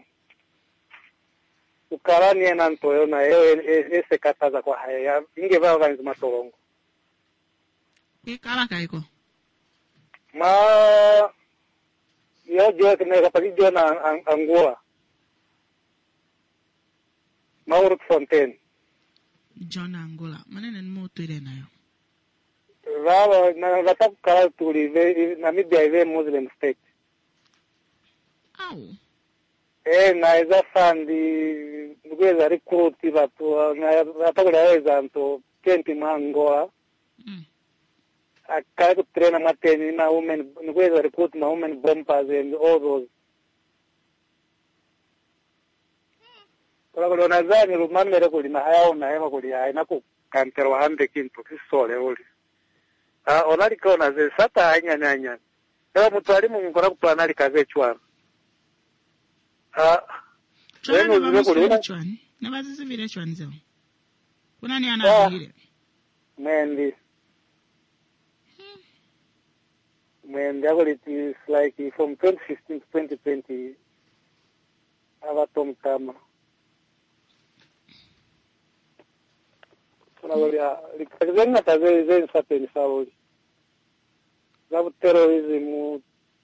ukarani ena ntoyo na ese kataza kwa haya inge baba kanzi matolongo ikala kaiko ma yo jo que me kapagi jo na ang angua Maurut Fontaine John Angola manene ni moto ile nayo Vava na nataka kala tuli ve Namibia ive Muslim state au eh na eza fandi ngweza recruit batu na nataka laweza nto kenti mangoa mm. akaya kutrain mateni na women ngweza recruit ma women bombers and all those Kwa kule nazani lumamere kuli na haya ona hema kuli haya naku kantero hande kintu kisole uli ah onali kona ze sata hanya nyanya ewa mutwalimu ngora kupana likaze chwana ah Chwana ba musuli chwani na bazizi vile chwani zao kuna ni ana vile mendi mendi ako it is like from twenty fifteen to twenty twenty abatom kama kuna golia likazenga taze zen sapeni sauli zabu terrorism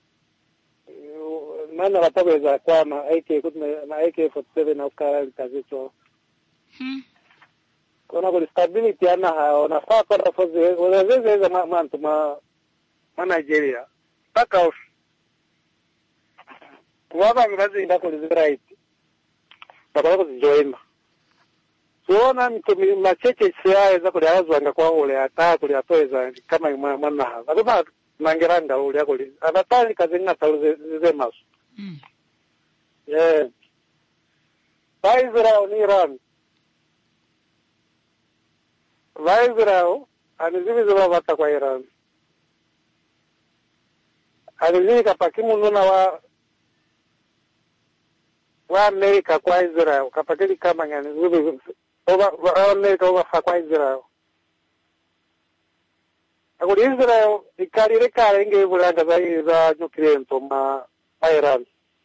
mana wataweza kwama A K na A K forty-seven na ukara likazicho hmm kuna golia stability ana hao nafaa kwa foze wazeze za mantu ma ma Nigeria paka kuwaba ngazi ndako right bakaba kuzijoina Suona mtu macheche siya za kuliazwanga kwa ule ata kuliatoeza kama mwana hava. Aduma mangeranga ule akuli. Abatani kazinga tauze ze masu. mm. Yeah. Ba Israel ni Iran. Ba Israel anizivi zuwa wata kwa Iran. Anizivi kapakimu nuna wa wa Amerika kwa Israel. Kapakili kama ngani zubi Oba Amerika oba fakwa Israel. Akuri Israel ikarire karenge bulanga za za nuclear ma Iran.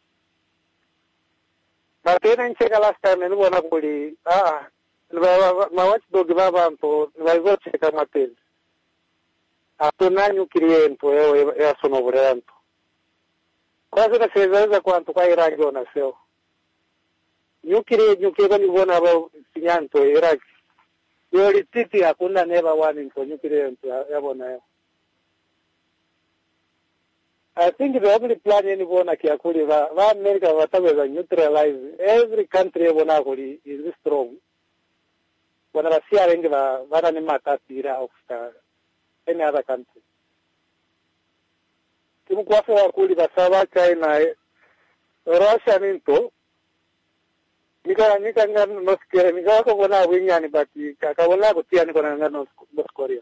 Na tena ncheka last time ni bona kuli ah ma watchdog baba mpo naizo cheka matezi. Atuna nuclear mpo yao ya sono buranto. Kwa sababu sasa kwanto kwa Iran jona sio. Nuclear nuclear ni bona ba sinyanto Iraq. Yoli titi hakuna never one in nuclear yabona yo. I think the only plan any bona kiakuli va va America wataweza neutralize every country yabona kuli is strong. Wana Russia wengi va vana ni matatira of any other country. Kimu kwafe wakuli basaba China Russia ninto Nika nika nga North Korea nika ko bona winyani bati kaka bona ko tiani kona nga North Korea.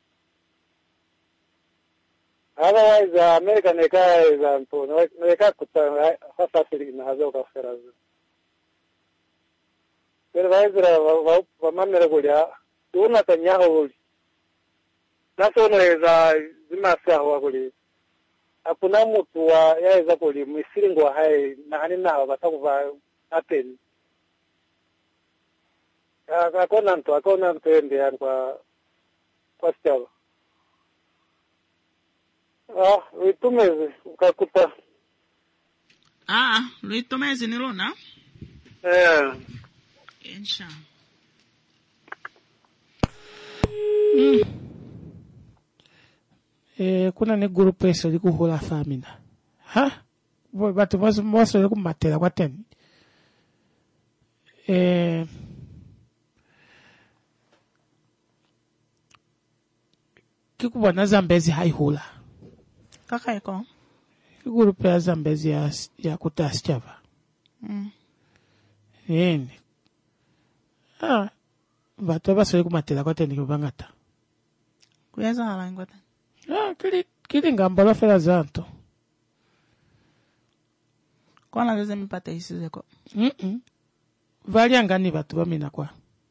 Otherwise uh, America neka is anto neka kuta hasa siri na hazo ka ferazo. Pero vaizra va va manera golia una tanya holi. Naso no eza zima sawa goli. Hakuna mtu wa yaweza goli misiringo hai na hanina batakuva happen. Akona mtu akona mtu ende kwa kwa stava. Ah, witumeze ukakuta. Ah, witumeze ni lona? Eh. Insha. Mm. Eh, kuna ne group eso likuhula famina. Ha? Bo batu bazo bazo kumatela kwa teni. Eh Kikubona Zambezi haihula. Kaka iko. Group ya Zambezi ya ya kutasichava. Mm. Yeni. Ah. Batu baso kumatela kwa teni kubangata. Kuyeza hala ngota. Ah, kili kili ngambala fela zanto. Kona zeze mipate isi zeko. Mhm. Vali angani batu bamina kwa.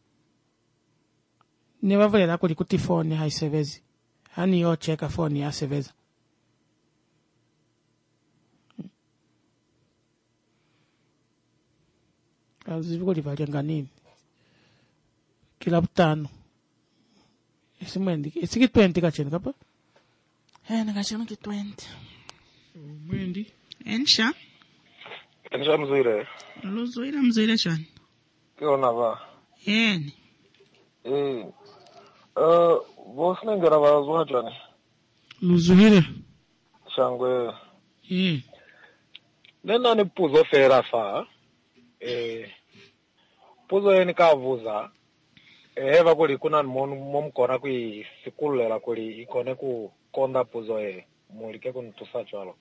Ne bavela kuli kuti phone haisevezi. Hani yo cheka phone ya seveza. Kazi kuli vali angani. Kila butano. Isimwendi, isiki twenty kacheni kapa? Eh nikachano ki twenty. Mwendi. Ensha. Ensha mzwire. Luzwire mzwire chani. Kiona ba. Eni. Eh. Uh, vos nengera bazwa chani. Luzwire. Shangwe. Eh. Nena ni puzo fera fa. Eh. Puzo yeni kavuza. Eh, heva kuli kuna momukona kui sikulela kuli ikone ku konda puzo e. Mulike kunitusa chalo.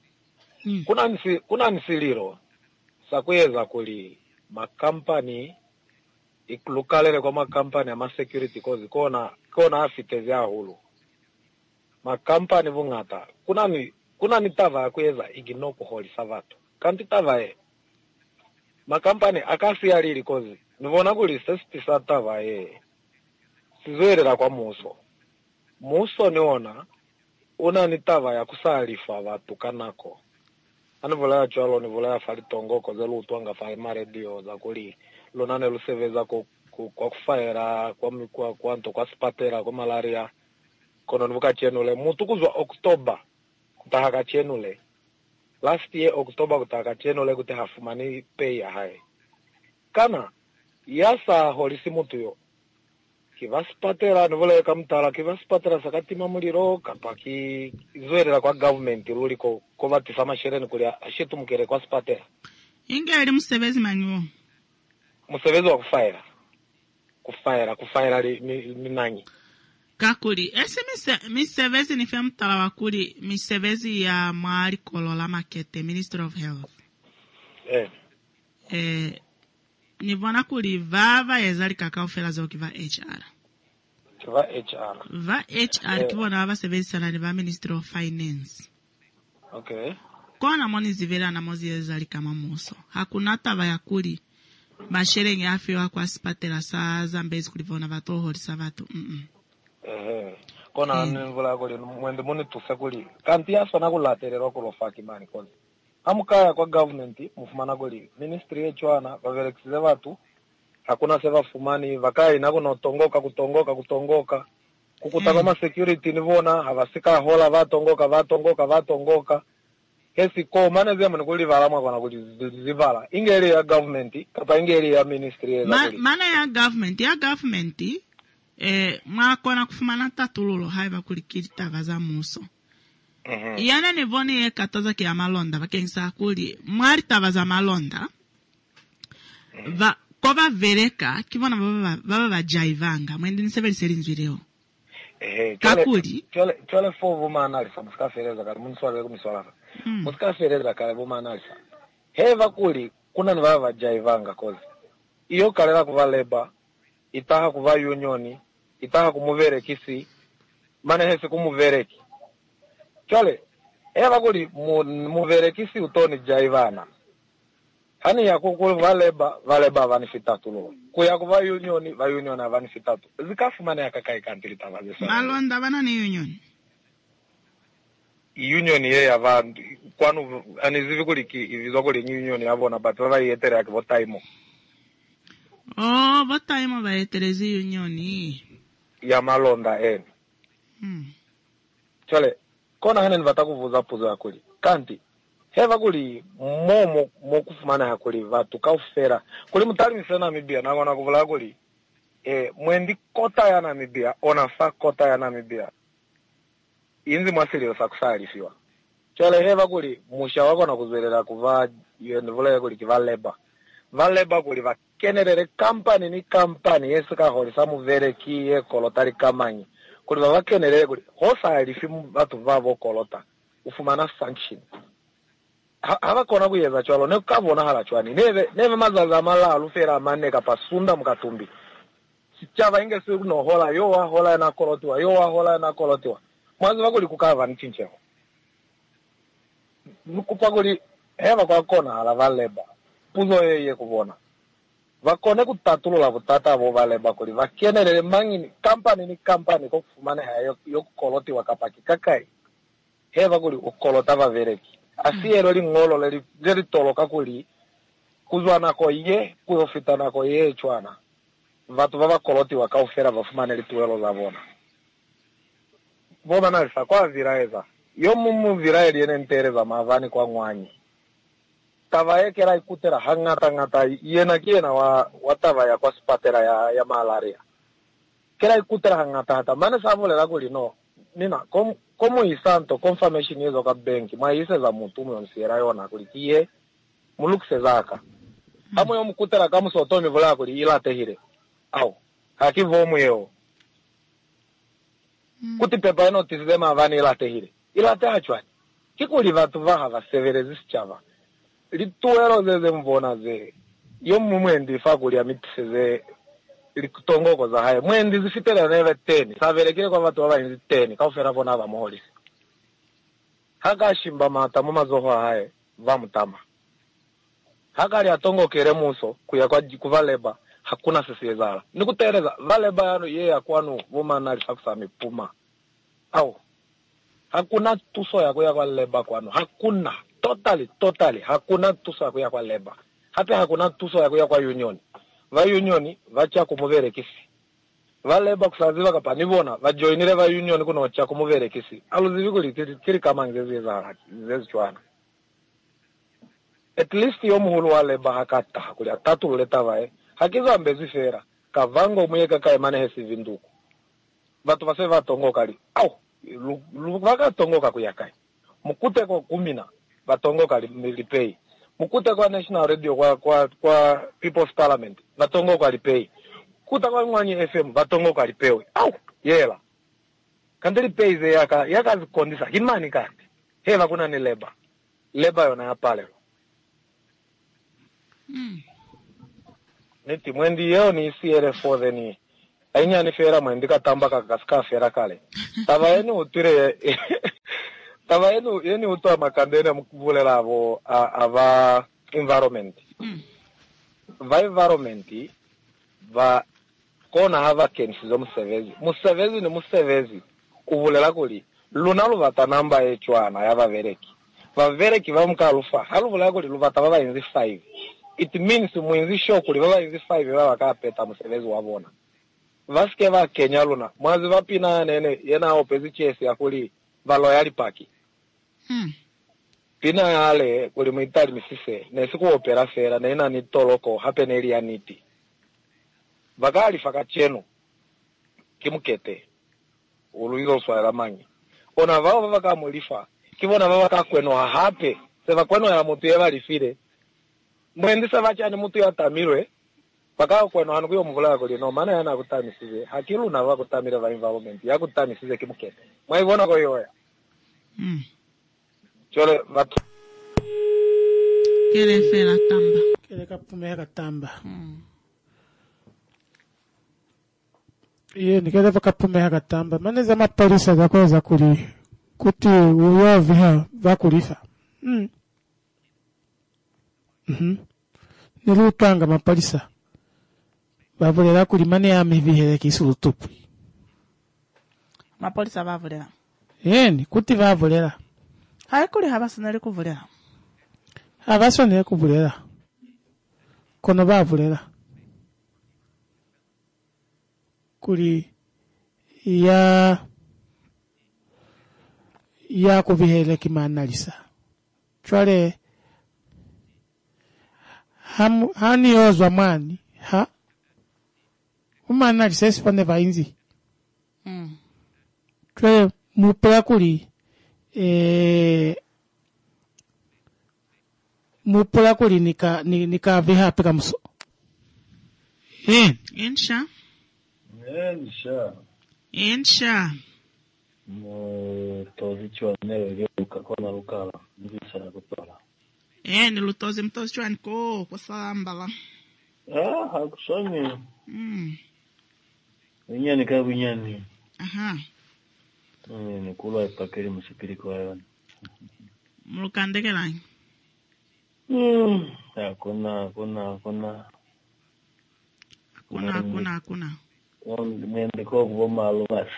Mm. Kuna nisi, kuna nisiliro. Sakuyeza kuli makampani ikulukalele kwa makampani ama security kozi kona kona afitezi ya hulu. Makampani vungata. Kuna ni kuna ni tava kuyeza iginoko holi savatu. Kanti tava e. Makampani akasi ya lili kozi. Nivona kuli sesti sa tava e. Sizwerera kwa muso. Muso niona una ni tava ya kusalifa vatu kanako. Ani volaya chalo ni volaya fali tongoko zelu utuanga fali maredio za kuli lonane luseveza kwa kwa kufaira kwa kwa kwanto kwa spatera kwa malaria kono nivuka chenule mutukuzwa Oktoba kutahaka chenule last year Oktoba kutahaka chenule kutahafumani pay ya hai kana yasa holisi mutuyo kiva spatera nivole kamtala kiva spatera sakati mamuliro kapaki izwerera kwa government ruli ko ko batisa mashereni kuli ashitu mukere kwa spatera ingeli musebezi manyo musebezi wa kufaira kufaira kufaira li ni nanyi kakuli ese mise misebezi ni fem tala wakuli misebezi ya mwali kolola makete Minister of Health eh eh nivona kuli vava yezali kakao fela zo kiva H R kiva H R va H R kivona abasebezi sana ni va Minister of Finance. Okay. Kona moni zivera na mozi yezali kama muso hakuna tava ya kuli masherenge afyo kwa spatela saa zambezi kulivona vatoho lisavatu mm eh kona nivula kuli mwende moni tusakuli kanti yaso nakulaterero kulofaki mani kozi amukaya kwa government mufumana kuli ministry echwana vaverekize vatu hakuna seva fumani vakai nako notongoka kutongoka kutongoka kukutaka ma security nivona havasika hola vatongoka vatongoka vatongoka kesi ko mane zema nikuli valamwa kona kuli zivala ingeli ya government kapa ingeli ya ministry ya Ma, mana ya government ya government eh mwakona kufumana tatululo haiva kulikirita vaza muso. Mhm. Yana nivoni ye katoza kia malonda vakengisa kuli mwari tavaza malonda va kova vereka kivona baba baba vajaivanga mwende niseveli selinzwireo eh kakuli chole chole fo vuma analisa musika fereza kali munswale kumiswala mm. musika fereza kali vuma analisa heva kuli kuna ni baba vajaivanga kozi iyo kalela kuva leba itaha kuva unioni itaha kumuverekisi mane hesi kumuvereki chole heva kuli mu, muverekisi utoni jaivana hani ya kukulu valeba valeba vanifitatu lo kuya kuva unioni va unioni vanifitatu zikafumana yakakai kantili tavaze malonda bana ni union union ye ya vandu kwanu anizivi kuli ki izwa kuli union yabona but vava yetere yakivo time oh votaimo vaeterezi unioni ya malonda eni mm. chole kona hane nivatakuvuza puzo ya kuli kanti heva kuli momo mokufumana ya kuli vatu kaufera kuli mutali misena Namibia nakona kuvula kuli eh mwendi kota ya Namibia onafa kota ya Namibia inzi mwasili sakusalifiwa chole heva kuli musha wako na kuzwerera kuva yenvula kuli kiva leba va leba kuli va kenerere company ni company yesika holi samu vereki ye kolotari kamanyi kuli va kenerere kuli hosa alifimu vatu vavo kolota ufumana sanction hava kona kuyeza chwalo ne kavona hala chwani neve neve mazaza mala alufera maneka pasunda mukatumbi sichava inge siku no hola yo wa hola na kolotiwa yo wa hola na kolotiwa mwazi vakuli kukava nchincheo nukupa kuli heva kwa kona hala valeba puzo yeye kuvona vakone kutatulula vutata vo valeba kuli vakenerere mangini company ni company kokufumana hayo yokukolotiwa kapaki kakai heva kuli ukolota vavereki asielo lingolo leli leli toloka kuli kuzwana ko ye kuzofitana ko ye chwana vatu vava koloti wakaufera vafumana lituwelo zavona voma nalisa kwa viraeza yo mumu viraeli yene ntereza mavani kwa ngwanyi tava ekera ikutera hangata ngata yena kiena wa watava ya kwa spatera ya ya malaria kera ikutera hangata hata mane savole la kulino nina kom komo isanto confirmation yezo ka bank mwa yise za mutumu yonsera yona kulikie mulukse zaka amo yo mukutera kamu sotomi vola kuli ila tehire au hakivomu yeo kuti pepa eno tizema vani ila tehire ila teachwa kikuli vatu vaha va severezi chava lituero zeze mvona ze yo mumwendi fakuli ya mitiseze likutongoko za haya mwendi zifitela neve teni saverekile kwa vatu wava inzi teni kaufera vona va moholisi haka shimba mata muma zoho haya va mutama haka li atongo kere muso kuya kwa kuvaleba hakuna sisi zala nikutereza valeba yano ye ya kwanu vuma nali fakusami puma au hakuna tuso ya kuya kwa leba kwanu hakuna totally totally hakuna tuso ya kuya kwa leba hata hakuna tuso ya kuya kwa union va union vacha kumuverekisi va leba kusaziva kapa nivona va joinire va union kuno cha kumuverekisi aluzivi kuli kiri kama ngezi za zezi chwana at least yo muhulu wa leba hakata kuli atatu leta vae hakizo ambezi fera kavango mweka kae mane hesi vinduku vatu vase vatongo kali au vaka tongo kakuyakai mukute kwa kumina vatongo kali milipei mukute kwa national radio kwa kwa kwa people's parliament vatongo kali pei kuta kwa ngwanyi F M vatongo kali pewe au yela kandeli pei ze yaka yaka zikondisa himani kati heva kuna ni leba leba yona ya pale mm. Niti mwendi yeo ni C R F four theni ainya ni fera mwendi katamba kakasika fera kale tava yenu utire tava yenu yeni utoa makandene mkuvule lavo ava environment mm. va environment va kona hava kensi zo musevezi musevezi ni musevezi kuvulela kuli luna luvata namba echwana ya vavereki vavereki va mkalufa haluvula kuli luvata vava inzi five it means mwinzi shokuli vava inzi five vava kapeta musevezi wavona vaske va Kenya luna mwazi vapina nene yena opezi chesi ya kuli va loyali paki mm. pina yale kuli mwitali misise nesiku opera fera na ina ni toloko hapeneli ya niti vagali faka chenu kimukete uluizo swala manyi ona vao vaka mulifa kibona vaka kweno hape seva kweno ya mutu yeva lifire mwendisa vachani mutu ya tamirwe vaka kweno hanu kuyo mvula kuli no mana yana kutamisize hakilu na vako tamire va environment ya kutamisize kimukete mwaivona kwa yoya mm. chole vatu kere fera tamba kere kapume katamba mm. Ye nikele vakapume hakatamba maneza mapolisa gakoza kuli kuti uyovi ha vakulifa mm. mhm nilutanga mapolisa bavulera kuli mane ya mivihere kisulu tupu mapolisa bavulera yeni kuti bavulera hayi kuli habasonere kuvulera abasonere kuvulera kono bavulera kuli ya ya kuvihele kimanalisa chwale ham hani ozwa mwani ha umanalisa esipone vainzi mm. chwale mupea kuli eh mupea kuli nika nika viha peka muso eh insha Ensha. insha Mo tozi chwa nere yuka kona lukala. Ndisa na kutola. eh ni lutozi mtozi chwani ko kusambala Ah, hakusonye. mm. Winyani ka winyani. aha Mm, ni kula ipakeri musipiri kwa yoni. mulukandekelanyi Mm, hakuna hakuna hakuna. hakuna hakuna hakuna Mwende kwa kuvoma alubasi.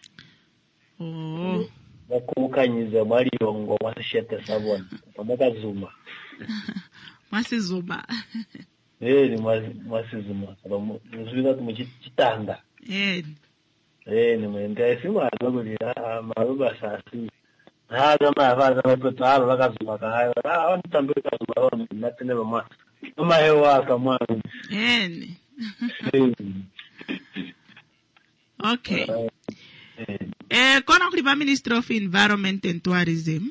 oh Bakukanyiza mwali yongo mwasishete sabona. Pamaka zuma. mwasi zuba Eh, ni mwasi zuma. Nzubika tumuchitanga. eh Eh, nimwendea simu anakulia maruba sasi. Hada mafaza mapoto halo lakazuma kahayo. Ah, onitambika zuma natende mama. Mama hewa kama. Eni. Okay. Eh, kona kulipa Ministry of Environment and Tourism.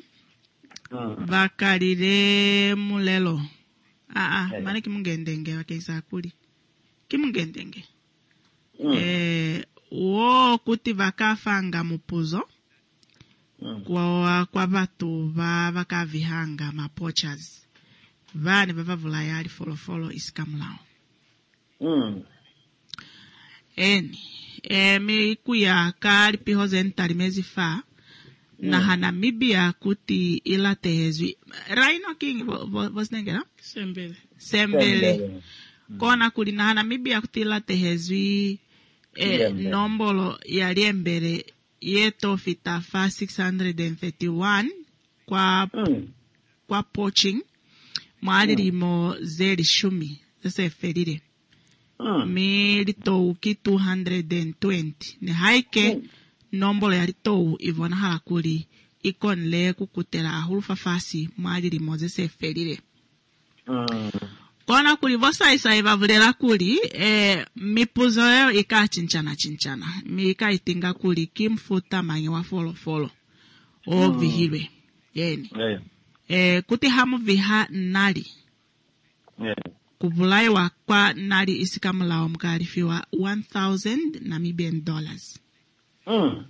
Vakalire mulelo. Ah ah, mane kimungendenge wakaisa kuli. Kimungendenge. Eh, wo kuti vakafanga mupuzo. Kwa kwa batu ba vakavihanga mapochas. Vani vavavula yali follow follow isikamulao. Mm. Eni. Eh, mi kuya kari pihoze ntari mezi fa. Mm. Na hanamibia kuti ila tehezwi. Raino king vos nengera? Sembele. Sembele. Mm. Kona kuli na hanamibia kuti ila tehezwi eh, nombolo ya liembere yeto fitafa six hundred thirty-one kwa mm. kwa poaching. Mwali limo mm. zeri shumi. Zese ferire. Mm. Mi litou ki two hundred twenty. Ne haike mm. nombolo ya litou ivona halakuli ikon le kukutela ahulufa fasi mwali limo zese ferire. Mm. Kona kuli vosa isa ivavulela kuli eh, mipuzo yeo ika chinchana chinchana. Mi ika itinga kuli kimfuta mangi wa folo folo. O mm. vihilwe. Yeni. Yeah. Eh, kuti hamu viha nali. Yeah. Kuvulaiwa kwa nali isikamulao mkarifiwa one thousand Namibian dollars. Mm.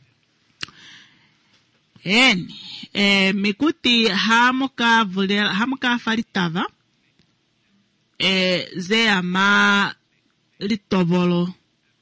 Eni. Eh, mikuti hamuka vulela, hamuka faritava. Eh, ze ama litovolo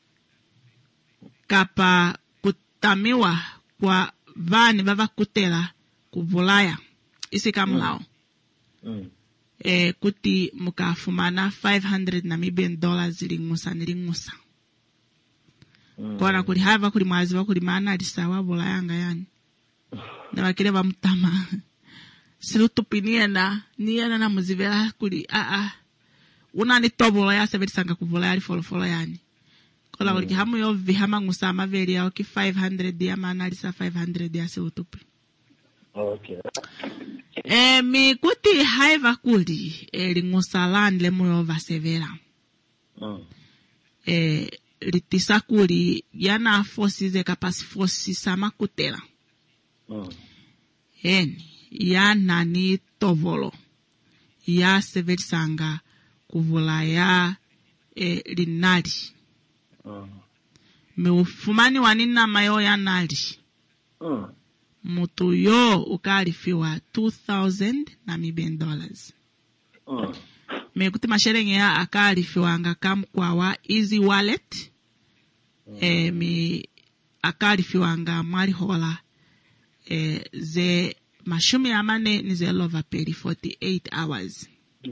kapa kutamiwa kwa vani vava kutela kuvulaya isikamulao. Mm. Mm. Eh, kuti mukafumana five hundred Namibian dollars lingusa nilingusa. Mm. Kona kuli hava kuli mwaziva kuli maana alisawa vulayanga yani. Na wakile wa mtama. Silutupinia na niya na muzivela kuli a a una ni tobola ya severisanga kuvola yali folo folo yani. Kola kuli hamu yo vihama ngusa maveri ya oki five hundred ya maana alisa five hundred ya silutupi. Okay. Eh, mi kuti haiva kuli eh, lingusa land le moyo vasevera. Mm. Eh, litisa kuli yana fosi ze kapasi fosi sama kutela. Mm. Eni, ya nani tovolo. Ya severisanga kuvula ya eh, linali. Mm. Meufumani wanina mayo ya nali. Mm. Mutu yo ukarifiwa two thousand Namibian dollars. Mm. Me kuti masherenge ya akarifiwa anga kamkwa wa easy wallet. Mm. Eh, mi akarifiwa anga mwari hola eh, ze mashumi amane ni ze lova peri forty-eight hours.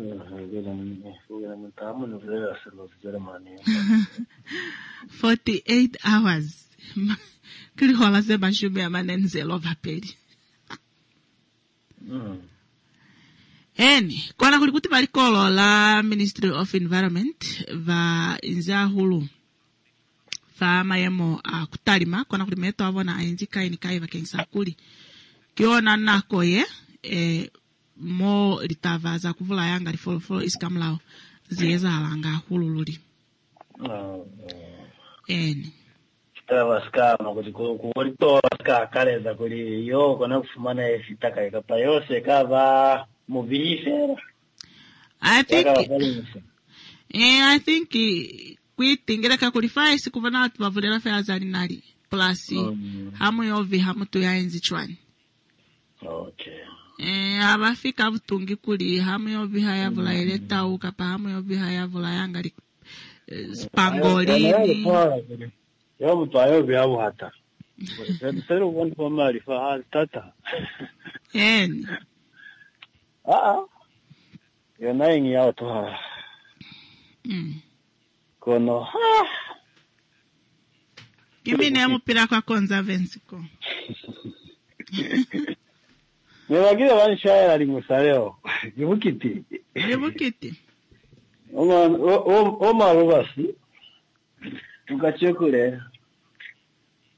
forty-eight hours. Kili hola ze mashumi amane ni ze lova peri. Mm. Eni, kwa kuli kuti balikolo la Ministry of Environment va inza hulu fa mayemo a kutalima kwa kuli meto avona ainzika inikai vakensa kuli kiona nako ye eh, mo litavaza kuvula yanga lifolo folo isikamlao zieza alanga hulululi. Mm. Eni Tava skama kuti kuolitoa ska kaleza kuli yo kona kufumana esitaka ikapa yose kava mubihifera. I think eh I think kwitingira ka kulifai sikuvana atu bavulela fa azali nali plus mm. hamu yovi hamu to ya enzi chwani. Okay. Eh abafika butungi kuli hamu yovi haya vula mm. eleta ukapa hamu yovi haya vula yanga li eh, spangolini. Yo mtu ayo biabu hata. Sero wani kwa maarifa hali tata. En. Ah. Yo naingi yao toha. Mm. Kono ha. Kimi ne mupira kwa conservancy ko. Niwagira wani shaya lingusaleo. Yibukiti. Yibukiti. Oma o o o marubasi. Tukachekule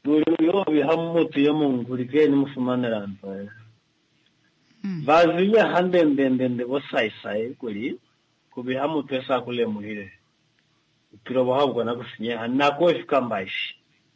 Tuyo bihamutu yo mungurike ni mufumanira ntwa. Vaziye hande ndende bo sai sai kuri kubihamutu esa kule muhire. Piro bahabwa nagusinye hanako ifikambashi.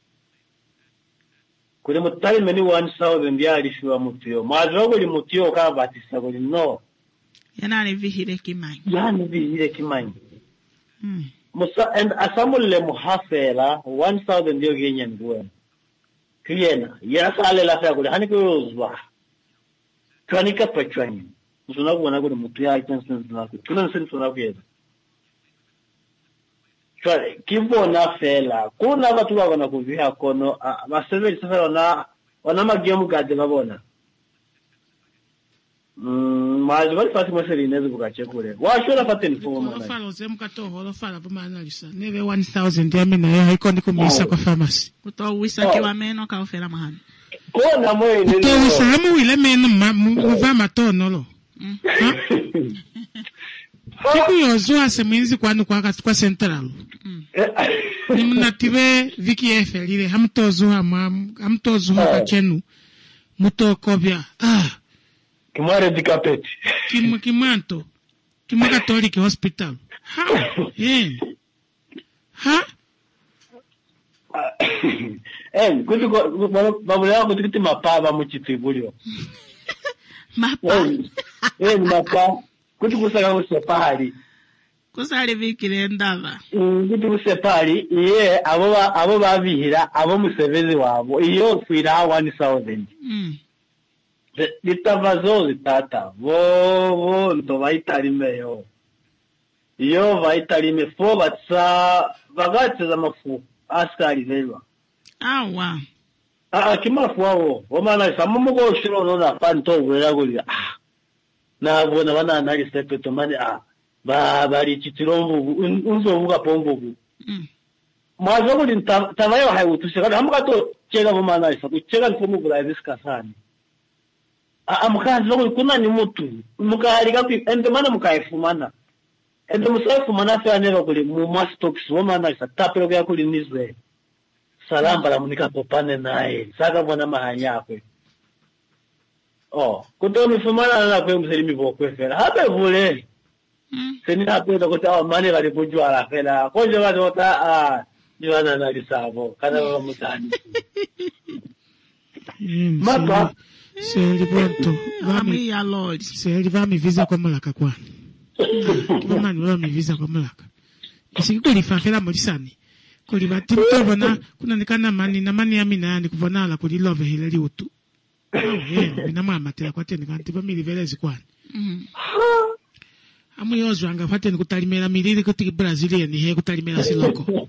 Kuri mutari meni one thousand yari shiwa mutiyo. Mazo kuri mutiyo ka batisa kuri no. Yana ni vihire kimanyi. Yani vihire kimanyi. Mm. Musa and asamule muhafela one thousand yo genyen gwen. Kiyena yasa ale la fa kuri hani ko uzwa. Kanika pachwanyi. Musuna kuona kuri mutiyo aitensen zako. Kuna nsenso na kuyeza. Chale kibona fela kuna watu wabona kuviha kono basebeli sefera na wana magemu gade babona mm maji bali fati mweseri inezi bukache kule washora fati ni fomo na fala ozemu kato holo fala buma analisa neve one thousand ya mina ya haiko niko mwisa kwa pharmacy kuto wisa kiwa meno ka ofela mahani kona mwe ni kuto wisa hamu wile meno muva matono lo Kiku yozua semenzi kwanu kwa kwa central. Ni mnatibe viki efe lile hamtozuha mam hamtozuha kachenu muto kobya ah kimware dikapeti kim kimwanto kim Catholic hospital ha eh ha eh kutu babu yao kutikiti mapaba muchitibulio mapa eh mapa kuti kusaka kusepari kusali vikire ndava mm kuti kusepari iye abo abo babihira abo musevezi wabo iyo kwira one thousand mm litavazo litata vo vo ndo vaitalimeyo iyo vaitalime fo batsa bagati za mafu askari velwa awa ah kimafu wao omana samugo shiro no na panto wera goli ah na bona bana nali sepeto mani ah ba bari chitirombu unzo buga pombugu mm mazo goli tavayo hayu tushaka hamuka to chega bomana isa kuchega nfomu gula biska sana ah mukazi goli kuna ni mutu mukaharika ku ende mana mukaifumana ende musafumana fa nero goli mu mastoks bomana isa tapero ya kuli nizwe salamba la munika popane naye saka bona mahanya akwe oh kuto mifumana na kwe mselimi bokwe fera habe vule mm seni hapo ndo kota mane gari bujwa la fera koje wa dota ah niwana na lisabo kana wa mutani mapa seli bonto ami ya lord seli vami visa kwa mulaka kwa kama ni wami visa kwa mulaka isikuli fafela molisani kuli batimto bona kuna nikana mani na mani ya mina ni kuvona la kuli love hilali utu eh mina mama tela kwa tena kanti family velezi kwani mm amu yozo anga fate ni kutalimela milili kuti Brazilian ni he kutalimela siloko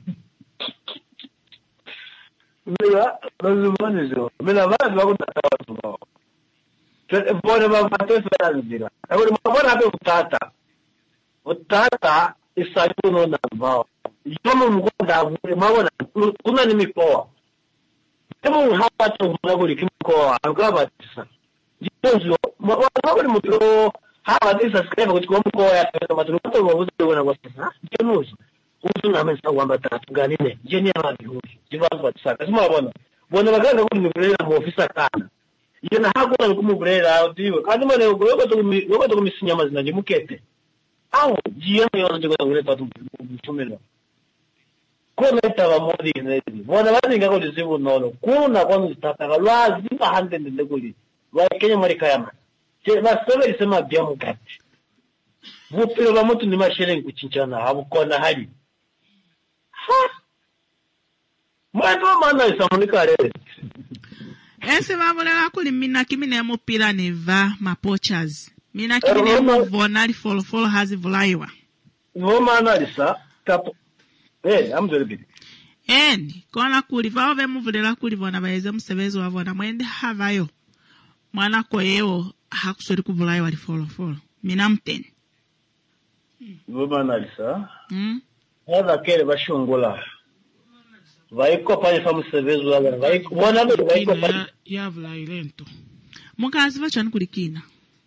mira bazumanizo mira bazi bakutata watu bao bone bafate fera ndira aburi mabona abe utata utata isajuno na bao yomo mgonda aburi mabona kuna ni mikoa kama hapa tu mnagoli kimkoa akabatisa jizo mabona mutro hawa tisa skrepa kuti kwa mkoa ya pesa matunuto wabuze wana kwa sasa jenuzo uzu na mesa wamba tatu ganine jeni ya wapi huji jivazo batisa kasima bona bona baganga kuti mbrela mu ofisa kana yena hakuna kumbrela ndiwe kandi mane ugoyoko to ugoyoko to kumisinya mazina jimukete au jiyo yo nje kwa ngrepa tu mtumelo kona itaba modi nezi bona bazinga ko lizibu nolo kuna kwa nzitaka lwazi bahande ndende kuli wa Kenya marika yama je basebe sema bya mukati vupiro ba mutu ni mashere kuchinchana habukona hali ha mwato mana isamunika re ese babolela kuli mina kimine mupira neva mapochas mina kimine muvona li follow follow hazi vulaiwa no mana lisa tapo eh amdole bidi endi kona kuli vao ve muvulela kuli vona baeze musebezi wavona mwende havayo mwana koyeo hakusori kuvulaiwa li follow follow mina mteni no mana lisa mm hada kele bashungula vaiko pale famu sebezi wala vaiko bona ndo vaiko pale ya vulai lento mukazi vachani kulikina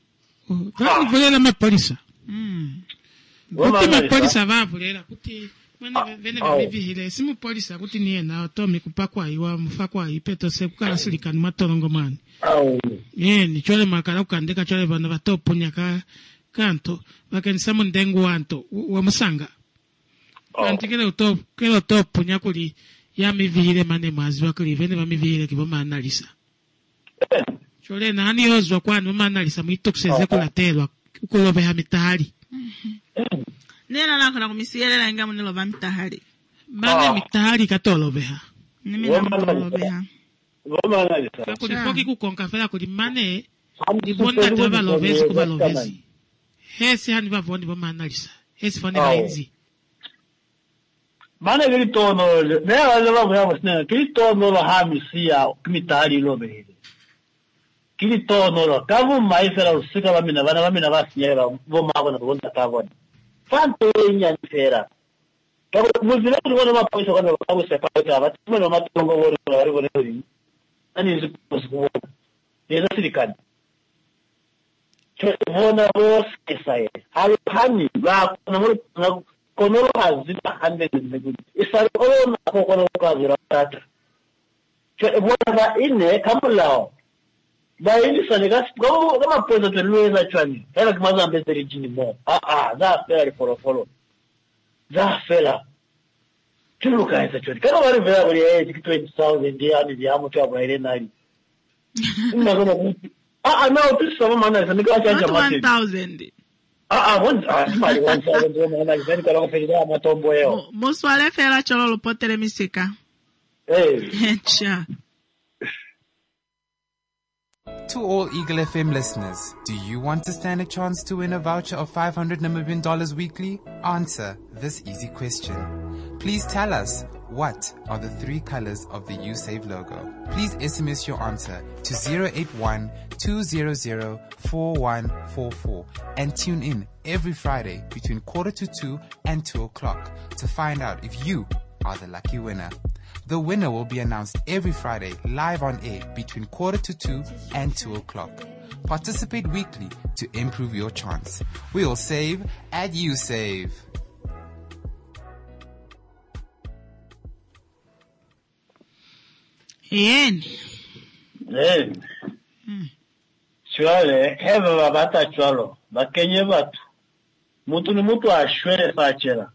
vani vulela mapolisa mm kuti mapolisa vavulela kuti Mwene vene vivi hile simu polisi akuti niye na otomi kupakwa iwa mfakwa ipeto se kukala silikani matorongo mani. Au. Ye ni chole makala ukandeka chole bana batopo nyaka kanto bakeni samu ndengu wanto wa musanga. Anti kele utop kele utop nyakuli ya mivihile mane mazi wakuli vene va mivihile kiboma analisa. Chole na hani ozwa kwani mama analisa mwitokuseze kulaterwa ukulobe hamitahali. Nena nako na kumisiele na inga munilo vamitahali. Mane mitahali katolobeha. Nimi na mutolobeha. Voma analisa. Kakuli foki kukonka fela kuli mane ni bonda tuwa lovezi kuba lovezi. Hesi hani va vondi voma analisa. Hesi fone va inzi. Mane kili tono, nea wale wabu ya wasnena, kili tono lo hamisi ya kimitahali lobe hili. Kili tono lo, kavu maifela usika wamina, wana wamina wasinyera, voma wana bonda kavoni. Fanto inya nifera. Kavu muzile kuli wana mapoisa wana wabu sepaweka, wati mwena matongo wori wari wari wari. Ani nisi kusiku wana. Yeza sirikani. Chwe wana wos kesaye. Halu hani, wakuna mwuru, konoro hazita hande nzegudi. Isari olo na kokono kazi ratata. Chwe wana wa ine kamulao. Ba ini sani kasi kama kama pesa tuliweza chwani. Hela kimaza mbeze rijini mo. Ah ah, za fela follow follow. Za fela. Tuluka esa chwani. Kana wari vela wali eh twenty thousand dia ni dia mo kwa ile nani. Ina kama kuti. Ah ah na utu sama mana sani kwa chacha mati. one thousand. Ah ah one ah mali one thousand ndio maana sani kwa kwa fela matombo yao. Moswale fela cholo lopotere misika. Eh. Cha. To all Eagle F M listeners, do you want to stand a chance to win a voucher of five hundred Namibian dollars weekly? Answer this easy question. Please tell us, what are the three colors of the YouSave logo? Please S M S your answer to zero eight one two zero zero four one four four and tune in every Friday between quarter to two and two o'clock to find out if you are the lucky winner. The winner will be announced every Friday live on air between quarter to two and two o'clock. Participate weekly to improve your chance. We'll save at YouSave. Yen. Eh. Chwale, heva babata chwalo. Bakenye batu. Mutu ni mutu ashwele sachela.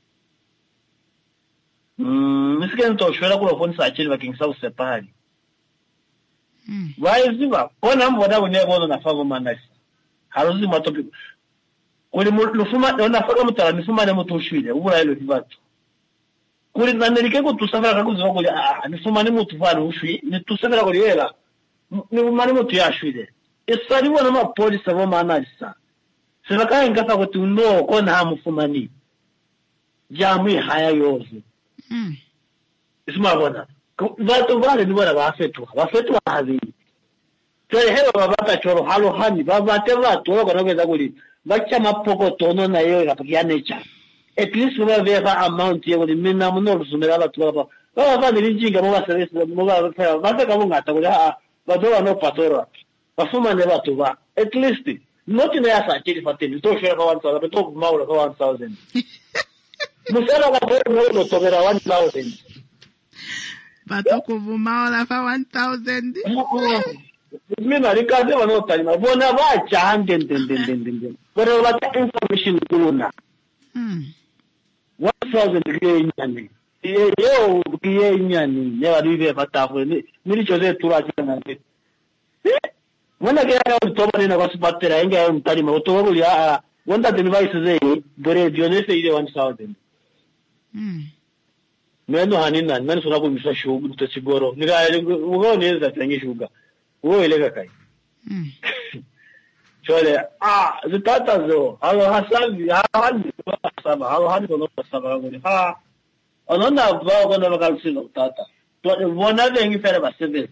Mm, misike nto shwela kula foni sachela bakingisa usepali. Mm. Waiziba, kona mbona wune bono na favo manasi. Haruzi matopi. Kuli lufuma, ona faka mutala, nifuma ne mutu ushwile. Ubula ilo hivatu. Kuli nanelike kutusafira kakuziva kuli, ah, nifuma ne mutu vanu ushwi, nitusafira kuli yela. Nifuma ne mutu ya ushwile. Isari wana mapolisa vo manasa. Sivakaya ngasa kuti uno kona hamufuma ni. Jamui haya yozi. Mm. Isma bona. Vatu vale ni wana wafetu. Wafetu wahazi. Tere hewa wabata choro halo hani. Wabate vatu wako naweza kuli. Wacha mapoko tono na yeo ikapakia nature. At least wabeva amount yeo ni mina mnolu sumera watu wapa. Wabava nilinjinga mwa service. Mwa wafea. Wafeka mungata kuli haa. Wadowa no patora. Wafuma ne watu wa. At least. Noti na yasa achiri fatini. Ito shwera kwa one thousand. Beto kumaula kwa one thousand. Musela wabere mwelo tobera one thousand. Bato kuvuma ola fa one thousand. Mina rikaze wanota ni mabona wacha anden den den den den den. Pero wata information kuluna. Hmm. one thousand kiye nyani. Iye yo kiye nyani. Ne wadive fatafu ni nili chose turaji na nte. Wanda kaya utoba ni na kwasipatera inga ya mtali ma utoba kuli a wanda device zei bore dionese ile one thousand. Hmm. Meno hanina nani sura kumisa shugu mtasigoro. Nika ugo niweza tangi shuga. Ugo ilega kai. Hmm. Chole ah zitata zo. Halo hasabi hali hasaba. Halo hali kono hasaba ngoni. Ha. Onona bao kono bakalsino tata. To vona dengi fera baseveze.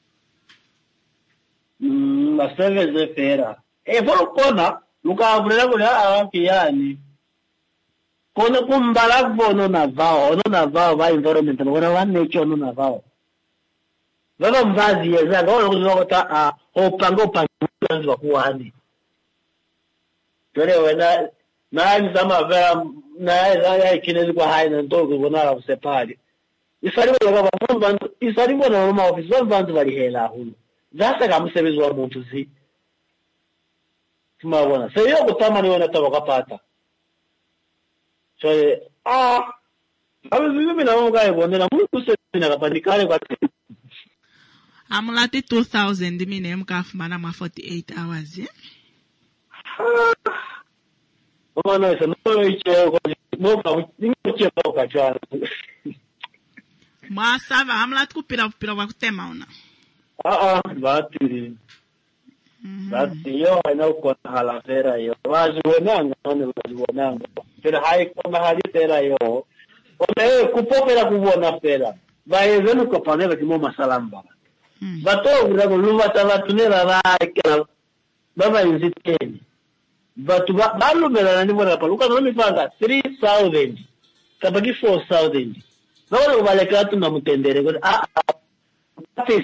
Mm baseveze fera. E volo kona luka abrela kule a kiyani. Kono kumbala bono na vao, ono na vao va environment, wana wa nature ono na vao. Vava mvazi yeza, wana kuzokota a opango pango wa kuwani. Tore wena Na ni zama vera na ya kinezi kwa haina ndogo bonara kusepali. Isari bona babantu isari bona no ma office babantu bari hela hulu. Zasa kamusebezi wa muntu zi. Tumabona. Seyo kutama ni wana tabakapata. So ah abizi mimi na mungu gaye bonera muntu se na kapandikale kwa amulati two thousand mine mkafumana ma forty-eight hours eh? Mwana isa no iche kwa moka ningoche boka chana. Mwasava amulati kupira kupira kwa kutema una. Ah ah batiri. Bati yo haina uko hala fera yo. Wazi wonanga none wazi wonanga. Fera hai kwa mahali fera yo. Ole kupopera kubona fera. Baezenu ko panela kimo masalamba. Bato urago luva tabatunera raika. Baba inziteni. Batu ba balu mera ni mora paluka no mi fanga three thousand. Kabagi four thousand. Naona vale katu na mutendere ko ah pate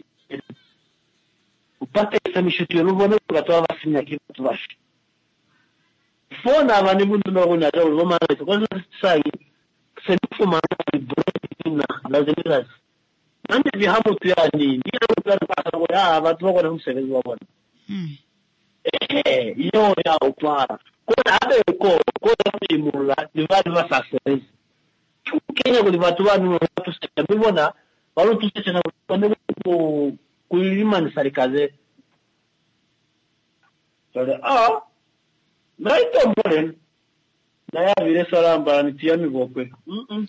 upate samishuti rubone tukatoa basinya kitu bashi. Fona abandi buntu no kuna ro roma ko sai senifu mana lazima nande bihamu tuyani ndio ukataka kwa watu wako na msevezi wao. Mm. Eh, iyo ya upara. Kwa hata ko ko imula ni watu wa sasa. Kenya kwa watu wanu watu sasa mbona walo tusete na kwenda ku kulima ni sarikaze. Sasa ah naito mbona na ya vile salamba ni tiami gokwe. Mhm.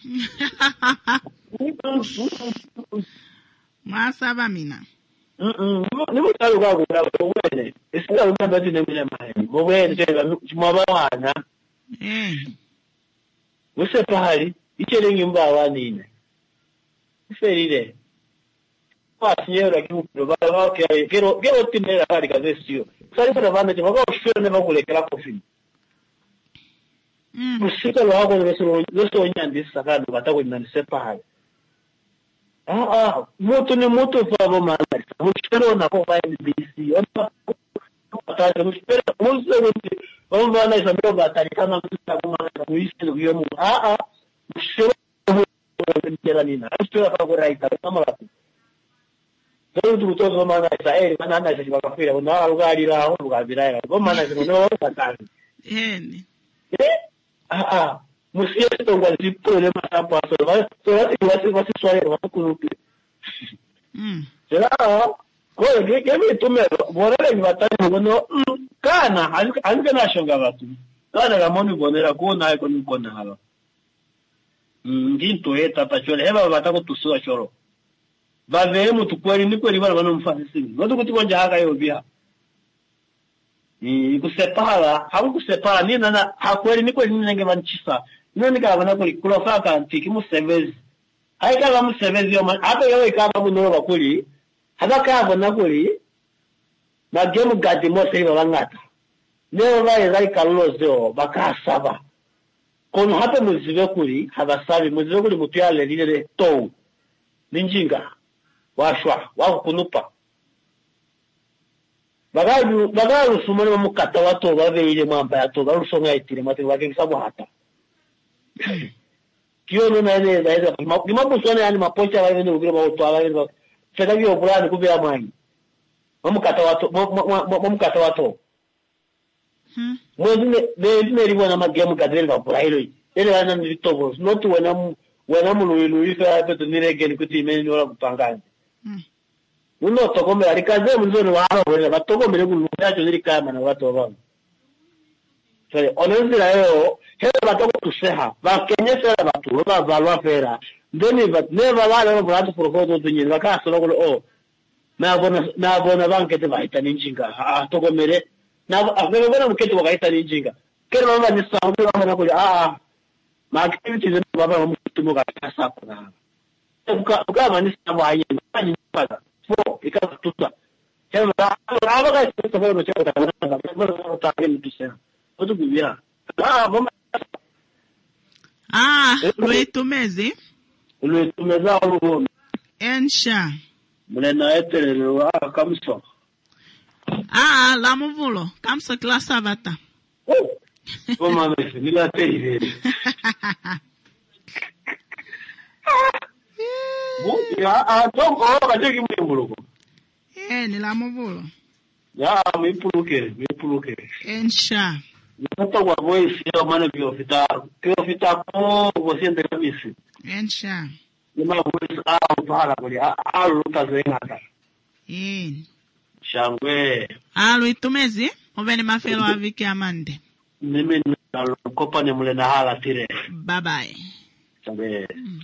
Masaba mina. Mhm. Ni mutalo kwa kwa wene. Isika unamba tine mile mahali. Bobwe tena chumaba wana. Eh. Wese pahali ichere nyumba wanine. Ferire. Pasiera kiupo baba ke kero kero tinera kali kazesio. Sari kwa banda chama kwa shule ne bakulekera kofi. Mm. Musika lo hapo leso leso nyandi sakado batako nyandi sepahali. Ah ah, moto ni moto favo mala. Mushero na kwa N B C. Ona patata mushero mushero ni. Ona na isambio batari kama mtu kama kuishi ndio mu. Ah ah, mushero ni nina. Mushero kwa raita kama la. Ndio tutozo mana isa eri mana na isa bakafira. Ona lugari la ho lugari la. Bo mana isa no patani. Eh. Eh? Ah ah. Musieto ngwa zipole masamba so va so wati wati wati swali wati kunupi. Mm. Sera ko ge ge mi tume borele batani ngono kana alika na shonga batu. Kana la moni bonera ko na ko ni kona hala. Mm nginto eta pachole heba batako tusua choro. Bave mu tukweli ni kweli bana banomfasi singi. Ngoto kuti konja haka yo bia. Ni kusepara, habu kusepara ni nana hakweli ni kweli nenge banchisa. Nani kaba kuli kulofaka ntiki musevezi. Hai kaba musevezi yo hata yewe kaba bunoro bakuli. Haba kaba nakuli. Na gemu gadi mose babangata. Leo baye zai kalozo bakasaba. Kono hata muzive kuli haba sabi muzive kuli mutuyale lile to. Ninjinga. Washwa, wako kunupa. Bagayu bagayu sumana mukata wato babe ile mamba yato barusonga itire mate bakisabu hata. Kiyo na ile ile mapo sone yani mapocha wale ndio bila watu wale fedha hiyo fulani kubia mwangi mamukata watu mamukata watu hmm mwezi ne ne ribo na magemu kadrela kwa hilo ile wana ni vitobo not wana wana muluilu ifa hapo nire geni kuti meni wala kupangana hmm uno tokome alikaze mzoni wao wale batokome kulunga cyo kama na watu wao sasa onezira yo hela batoko tuseha bakenyesera batu ba valwa fera ndeni bat neva wale watu prokoto tunyi bakasolo ko o na bona na bona bankete bahita ninjinga atogomere na afero bona mukete bahita ninjinga kero mama ni sawu mama ko ah ma activities baba mtumo kasa kuna uka uka mani sawu ayi ni pata fo ikawa tuta hela aba ka sasa bora chakota na bora tagen tuseha otu bibia ah mama ah lwetumezi lwetumeza olugo ensha mulena eterero ah kamso ah la muvulo kamso klasa vata oh Koma mesi, nila teire. Ya, ah, tongo, kajeki mbuluko. Eh, nilamuvulo. Ya, mwipuluke, mwipuluke. Ensha. Nata kwa voice ya mana biofita, biofita ko wasiende kabisa. Ensha. Nima voice ah pala kuli, ah luta zengata. Eh. Shangwe. Alo itumezi, obeni mafelo aviki amande. Mimi nalokopa ni mule na hala tire. Bye bye. Shangwe. Mm.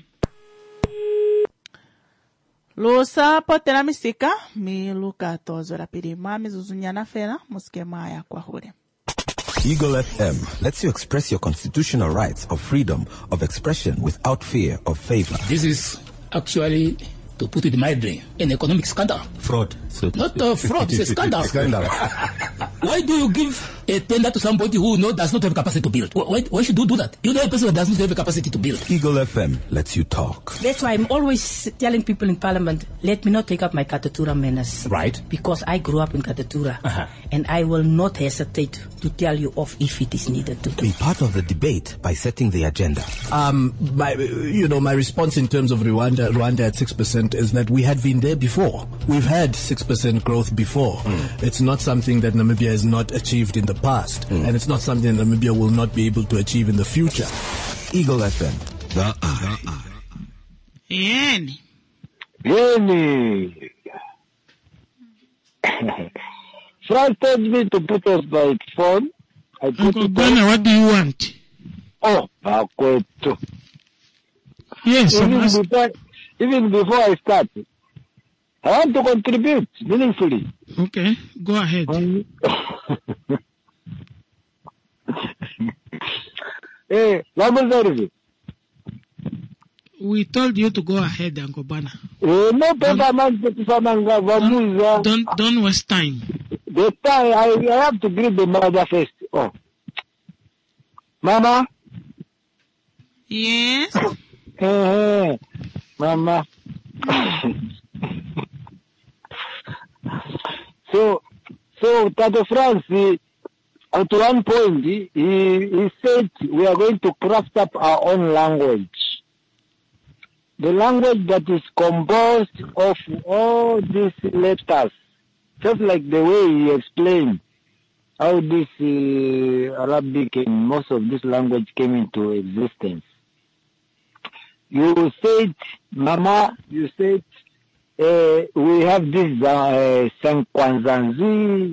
Lusa potela misika, mi luka tozo rapidi. Mami zuzunyana fela, muske maya kwa hule. Eagle F M lets you express your constitutional rights of freedom of expression without fear of favor. This is actually, to put it mildly, an economic scandal. Fraud. So Not a fraud, it's a scandal. Scandal. Why do you give a tender to somebody who no, does not have capacity to build? Why, why should you do that? You know a person that does not have a capacity to build. Eagle F M lets you talk. That's why I'm always telling people in Parliament, let me not take up my Katatura manners. Right. Because I grew up in Katatura. Uh-huh. And I will not hesitate to tell you off if it is needed to do. Be part of the debate by setting the agenda. Um, my, you know, my response in terms of Rwanda, Rwanda at six percent is that we had been there before. We've had six percent growth before. Mm. It's not something that Namibia has not achieved in the past. Mm. And it's not something that Namibia will not be able to achieve in the future. Eagle F M, the eye. Yeni. Yeni. Frank told me to put off my phone. I put Uncle it Ghana, on. what do you want? Oh, Bakweto. Yes, I'm Even asking. before, even before I start, I want to contribute meaningfully. Okay, go ahead. Hey, Lamazarzi. We told you to go ahead, Uncle Bana. Eh, no paper man to Samanga Vamuza. Don't don't waste time. The time I, I have to greet the mother first. Oh, Mama. Yes. Eh, Mama. so, so Tato France, at one point, he, he said we are going to craft up our own language. The language that is composed of all these letters, just like the way he explained how this uh, Arabic and most of this language came into existence. You said, Mama, you said, uh, we have this uh, Sankwanzanzi,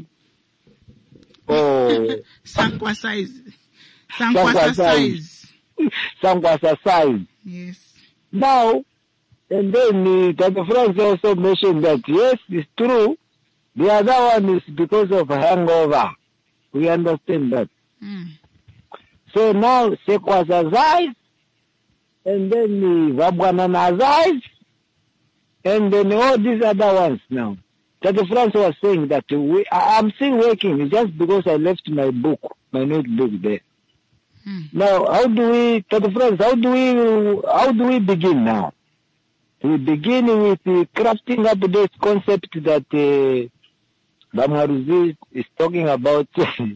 oh, Sankwa size. Sankwa size. Sankwasa size. Yes. Now, and then uh, Tata France also mentioned that, yes, it's true. The other one is because of hangover. We understand that. Mm. So now, Sekwasa size, and then uh, Vabwanana size, and then all these other ones now. Tata France was saying that we, I, I'm still working just because I left my book, my notebook there. Mm. Now, how do we, Tata France, how do we, how do we begin now? We begin with uh, crafting up this concept that uh, Bamharuzi is talking about.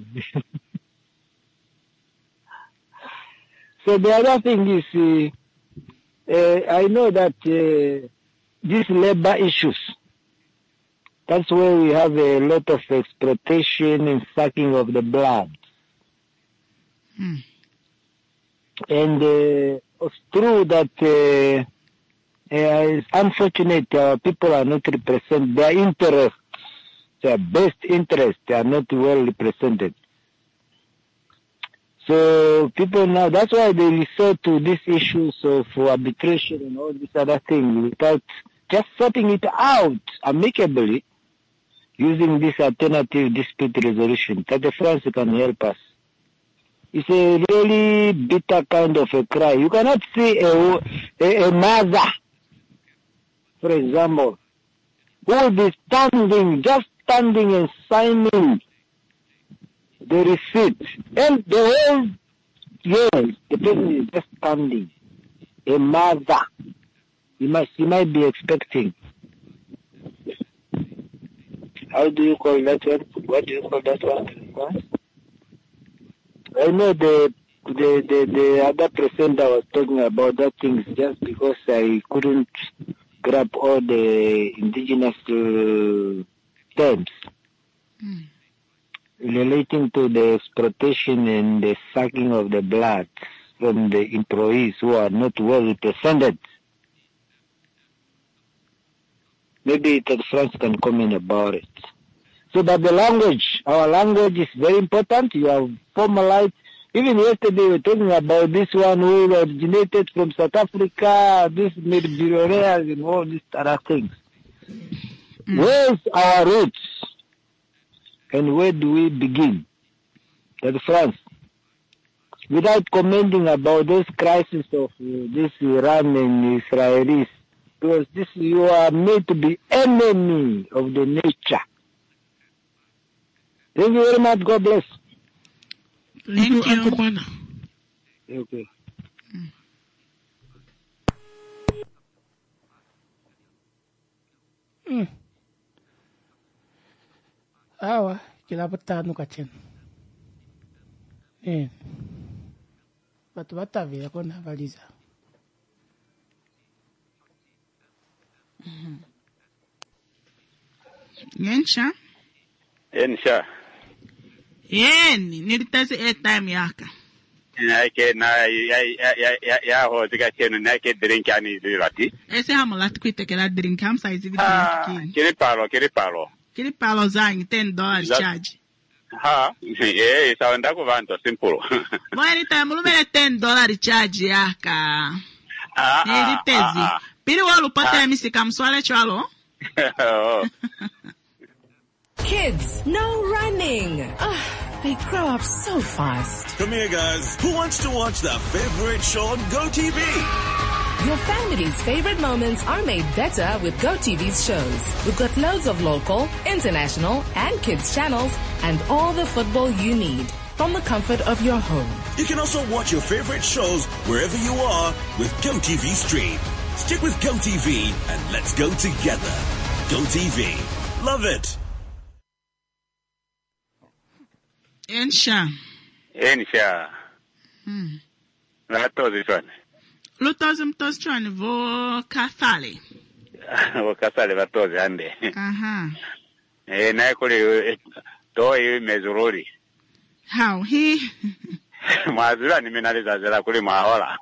So the other thing is, uh, uh, I know that uh, these labor issues, that's where we have a lot of exploitation and sucking of the blood. Mm. And uh, it's true that uh, uh, it's unfortunate uh, people are not represented. Their interests, their best interests, they are not well represented. So people now, that's why they resort to these issues of arbitration and all these other things without just sorting it out amicably using this alternative dispute resolution. That the France can help us. It's a really bitter kind of a cry. You cannot see a, a, a mother, for example, who will be standing, just standing and signing the receipt. And the whole year, the person is just standing. A mother. You might, you might be expecting. How do you call that one? What do you call that one? What? I know the the the, the other presenter was talking about that things just because I couldn't grab all the indigenous uh, terms Mm. relating to the exploitation and the sucking of the blood from the employees who are not well represented. Maybe that France can comment about it. So, but the language, our language is very important. You have formalized. Even yesterday we were talking about this one who originated from South Africa, this made billionaires and all these other things. Mm. Where's our roots? And where do we begin? That France. Without commenting about those crises of uh, this Iran and Israelis, because this you are made to be enemy of the nature. Thank you very much. God bless. Thank you. Okay. Mm. Awa, kila batano kachen. Eh. Batu batavira kona valiza. Mhm. Yensha? Yensha. Yeni, nilitazi airtime yaka. Nake na ya ya ya ya ho tika chenu nake drink ani lirati. Ese hamulat kuitekela drink ham size video ki. Kiri palo, kiri palo. Kiri palo zangi ten dollars charge. Ha, eh, saunda ku vanto simple. Mwani time lumele ten dollars charge yaka. Ah. Nilitezi. Pili walu pata misika mswale chwalo. Kids, no running. Ugh, they grow up so fast. Come here, guys. Who wants to watch their favorite show on GoTV? Your family's favorite moments are made better with GoTV's shows. We've got loads of local, international, and kids channels, and all the football you need from the comfort of your home. You can also watch your favorite shows wherever you are with GoTV Stream. Stick with GoTV and let's go together. GoTV. Love it. Ensha. Ensha. Hmm. Latozi chwane. Lutozi mtozi chwane vo kathale. Vo kathale latozi ande. Aha. Eh, na kuli toi mezururi. How he? Mazura ni minaliza zela kuli mahola.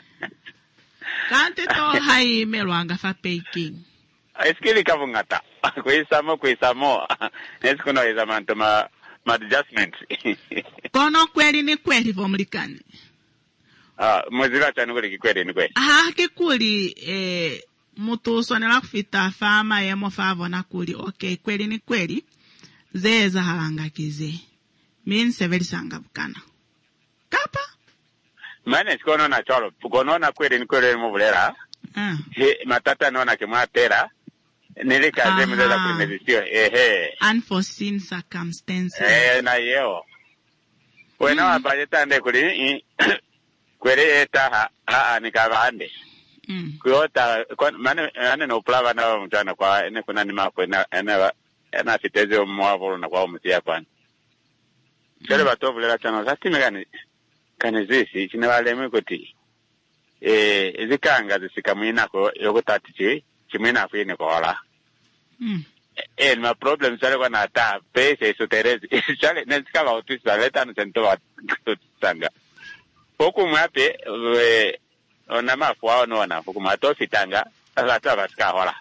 Kante to hai melwanga fa peking. Eskili kavungata. Kuisamo kuisamo. Nesikuno izamanto ma ma adjustment. Kono kweli ni kweli vomulikani. Ah, muzira chanu kuli kweli ni kweli. Ah, kikuli eh mutu sonela kufita fama yemo favo na kuli. Okay, kweli ni kweli. Zeza halanga kize. Min seveli sanga bukana. Kapa? Mane sikono na cholo. Kono na kweli ni kweli muvulera. Ah. He matata nona kimwatera. Nilika zemu zela kulimezisio. Ehe. Unforeseen circumstances. Eh, na yeo. Wena wabajeta ande kuli. Kweli eta ha. Haa nikavande. Mm. Kuyota. Mane ane no plava na mtana kwa. Ene kuna nima kwa. Ene ena sitezi umwavulu na kwa umutia kwa. Kere batovu lela chano. Sati megani. Kane zisi. Chine wale mwikuti. Eh, zikanga zisika mwinako. Yoko tatichi. Chimina fini kola. Mm. Eh, ma problem sale kwa na ta pese esoterezi. Sale nesika ba utisa leta no sento wa tanga. Poku mwape we ona mafwa ono na poku mato fitanga ala ta baska hola.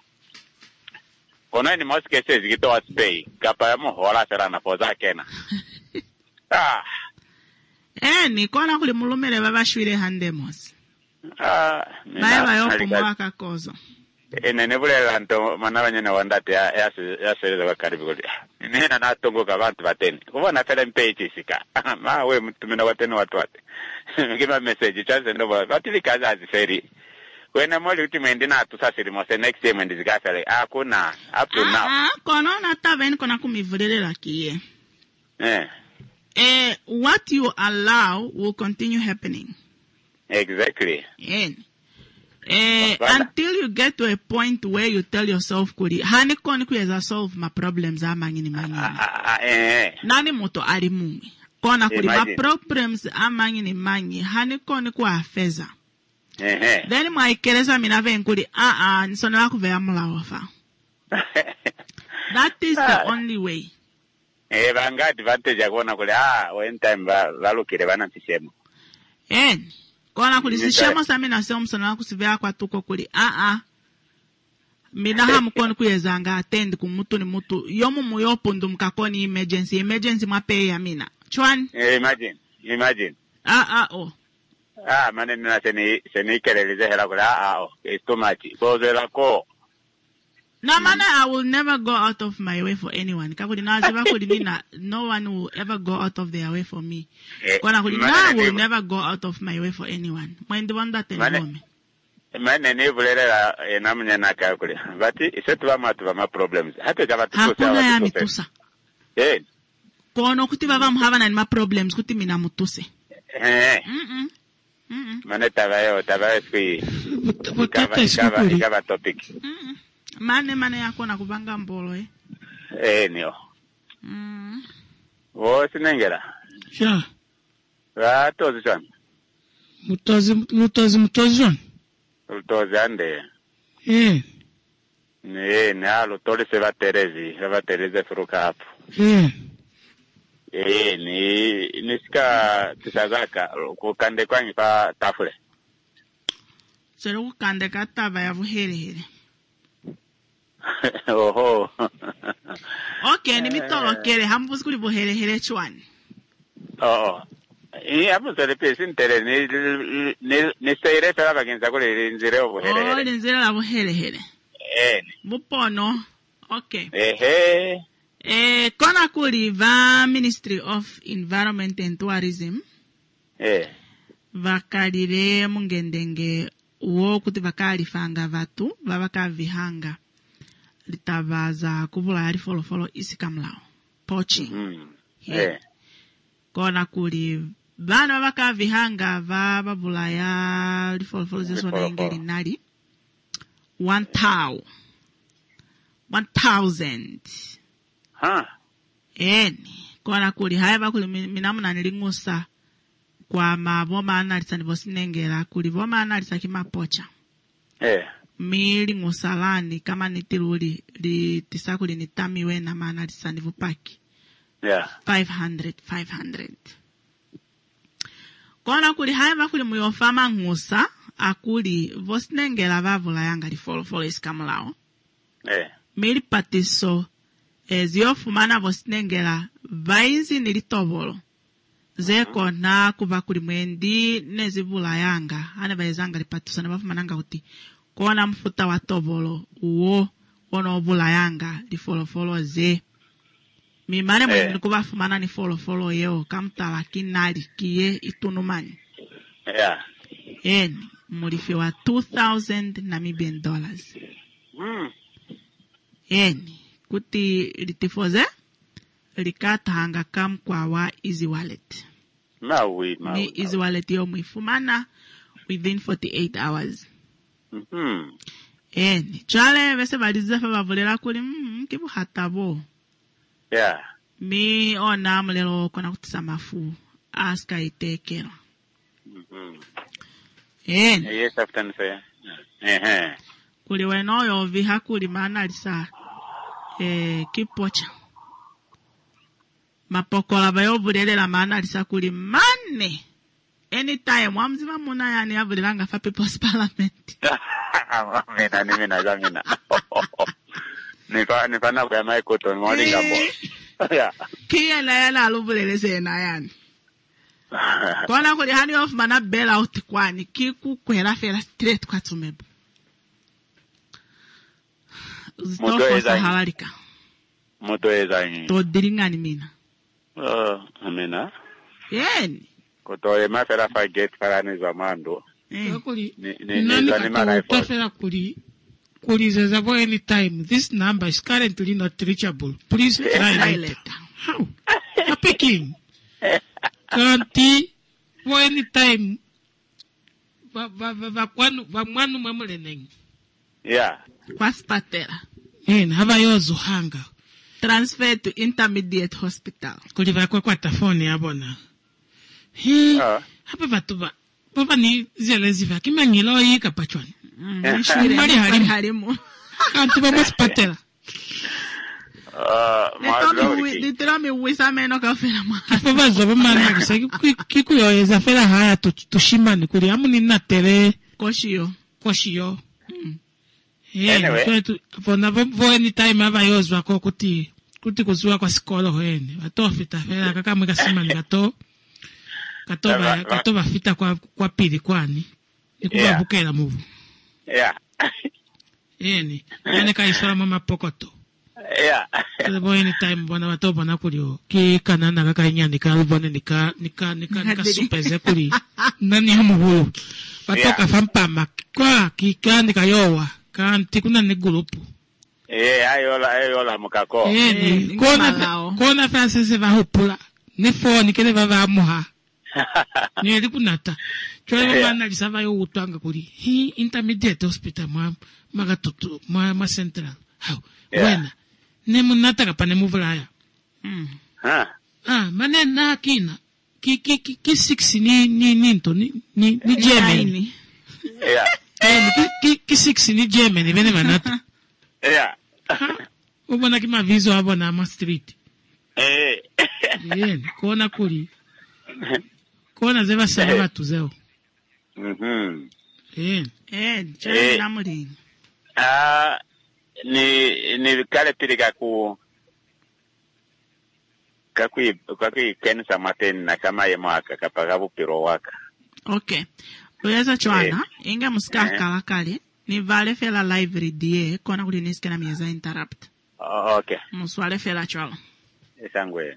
Kono ni most cases gito wa spay kapa mo hola sera na poza kena. Ah. Eh, ni kona kuli mulumele baba shwire handemos. Ah. Baba yopo mwaka kozo. Ene nebule lanto manabanye na wandate ya ya ya sele za karibu kuli. Nina na tongo ka bantu bateni. Kuba na fele mpechi sika. Ma we mtumina wateni watu wate. Ngima message chance ndo ba. Batili kaza aziferi. Kwena moli utimende na tusasiri mose next time ndizikafele. Hakuna up to now. Ah, kono na taven kona kumivulela kiye. Eh. Eh, what you allow will continue happening. Exactly. Yeah. Eh, until you get to a point where you tell yourself, kuri, hani koni kuweza solve my problems ama ngini mangini. Eh. Nani moto alimumi. kona kuli ma Imagine. problems amanyi ni manyi hani koni kwa feza ehe then mwaikereza mina venkuli a a nisonera kuvea mulawa fa that is the only way. eh banga advantage yakona kule ah when time ba balukire bana tisemo en kona kuli sishemo sa mina sio msonera kusivea kwa tuko kuli a a mina hamu koni kuyezanga attend ku mutu ni mutu yomu muyopo ndu mkakoni emergency emergency mwape ya mina chwan eh imagine imagine ah ah oh ah mane nina seni seni keleleze hela kule ah ah oh it's too much bozo la ko no man, I will never go out of my way for anyone kakuli na ziba kuli mina no one will ever go out of their way for me kona kuli na I will never go out of my way for anyone mwendi wanda tenome mane ni vulera enamnya naka kule bati isetu bama tu bama problems hata jaba tu hakuna ya mitusa eh kono kuti baba mhava na ma problems kuti mina mutuse eh mm mm mane tabayo tabayo swi Butata shukuri. Ikaba topic mm mane mane yako na kubanga mbolo eh eh niyo mm o sinengera sha ra tozi chan mutozi mutozi mutozi on tozi ande eh ne ne alo tole se va terezi se va terezi fruka hapo eh eh ni nisika tisazaka kukande kwangi pa tafule sero kukande katava ya vuhere here oho okay ni mitolo kere hambuzi kuli vuhere here chwani oh i hapo sele pesi intere ni ni ni seire pela bagenza kule nzire obuhere oh nzire la vuhere here eh bupono okay ehe eh kona kuli va Ministry of Environment and Tourism eh vakalire mungendenge wo kuti vakalifanga vatu vavaka vihanga litavaza kuvula yali follow follow isikamlao poaching mm. yeah. eh kona kuli vana vavaka vihanga va vavula yali follow follow zeso na ingeli nali one thou one thousand ha eni kona kuli haya vakuli minamuna nilingusa kwa maboma analisa nivosinengera kuli voma analisa kimapocha eh mili ngusalani kama nitiluli li tisakuli nitamiwe na manalisa nivupaki yeah five hundred five hundred kona kuli haya vakuli muyofama ngusa akuli vosinengera vavula yanga li follow follow isikamulao eh mili patiso eziyofumana vosinengera vainzi nilitobolo zeko na kuva kuli mwendi nezivula yanga ane vaezanga lipatusa na vafumananga kuti kona mfuta wa tobolo uwo ono vula yanga li follow follow ze mimane mwendi eh. Nikuva fumana ni follow follow yeo kamtala kinali kiye itunumani yeah en mulifi wa two thousand Namibian dollars mm en kuti litifoze likatahanga kam kwa wa easy wallet mawi mawi ni easy wallet yo muifumana within forty-eight hours mhm en chale vese valiza fa bavulera kuli mkibu hatabo yeah mi ona mulelo kona kutisa mafu aska itekero mhm en yes after nse eh kuli weno yo viha kuli mana lisa eh kipocha mapokola bayo bulela mana lisa kuli mane anytime wamzima muna yani yavulanga fa people's parliament mina ni mina zamina nifa nifa na kwa mai koton ngoli ngabo yeah kiya la yala alubulele sena yani kona kuli hani of mana bela out kwani kiku kwela fela straight kwa tumebo moto za halalika moto ezanyi to diringani mina oh amina yeni kotoye mafera fa get farani za mando kuli ni ni za ni mara tafera kuli kuli za bo anytime this number is currently not reachable please try later how speaking kanti bo anytime va va va kwanu va mwanu mamule nengi yeah kwa spatela en hava yozo hanga transfer to intermediate hospital. Kuliva kwa kwa tafoni yabona. He, Ah. hapa batu ba. Papa ni zile ziva kima ngilo yi kapachwani. Nishire Mali harimu. harimu. harimu. Kantu ba maspatela. Ah, Nitomi nitomi wisa meno kafela mwa. Papa zoba mana kisa kiku yo eza fela haya tu tushimani kuli amu ni natere Koshio. koshio. Anyway. Eh, tu fona vo anytime ava yozwa ko kuti kuti kuzua kwa sikolo hene. Bato fita fela kaka mweka simani gato. Gato ba Eva- gato ba fita kwa kwa pili kwani. Ikuba Yeah. bukela muvu. Yeah. Yeni. Yane ka isora mama pokoto. Yeah. Bo anytime bona bato bona kulio. Ki kanana kaka inyani ka albone nika nika nika nika Hadiri. supeze kuli. Nani hamu hulu. Batoka Yeah. fampama. Kwa ki kandi kayowa. Kanti kuna ni grupu. Eh, ayola ayola mukako. Yeni. Kona kona fa sese va hopula. Ni phone kele va va muha. Ni eli kunata. Chwa Yeah. mana lisava yo utanga kuli. Hi intermediate hospital ma magatutu ma ma central. How? Yeah. Wena. Ne munata ka pane muvulaya. Huh. Ah, mane na kina. Ki ki ki ki six ni ni ninto ni ni ni Germany. Yeah. Eh, ki ki ki six ni Germany vene manata. Yeah. Ubona ki mavizo abona ma street. Eh. Yen, kona kuli. Kona zeva sana batu zeo. Mhm. Yen. Eh, Eh. chana namuri. Ah, ni ni kale pili kaku kakui kakui kensa maten na kama ye mwaka kapaka bupiro waka. Okay. Uyeza chwana, Eh. inga musika Eh. kala kale, ni vale fela live redie, kona kuli niske na mieza interrupt. Oh, okay. Muswale fela chwala. Isangwe.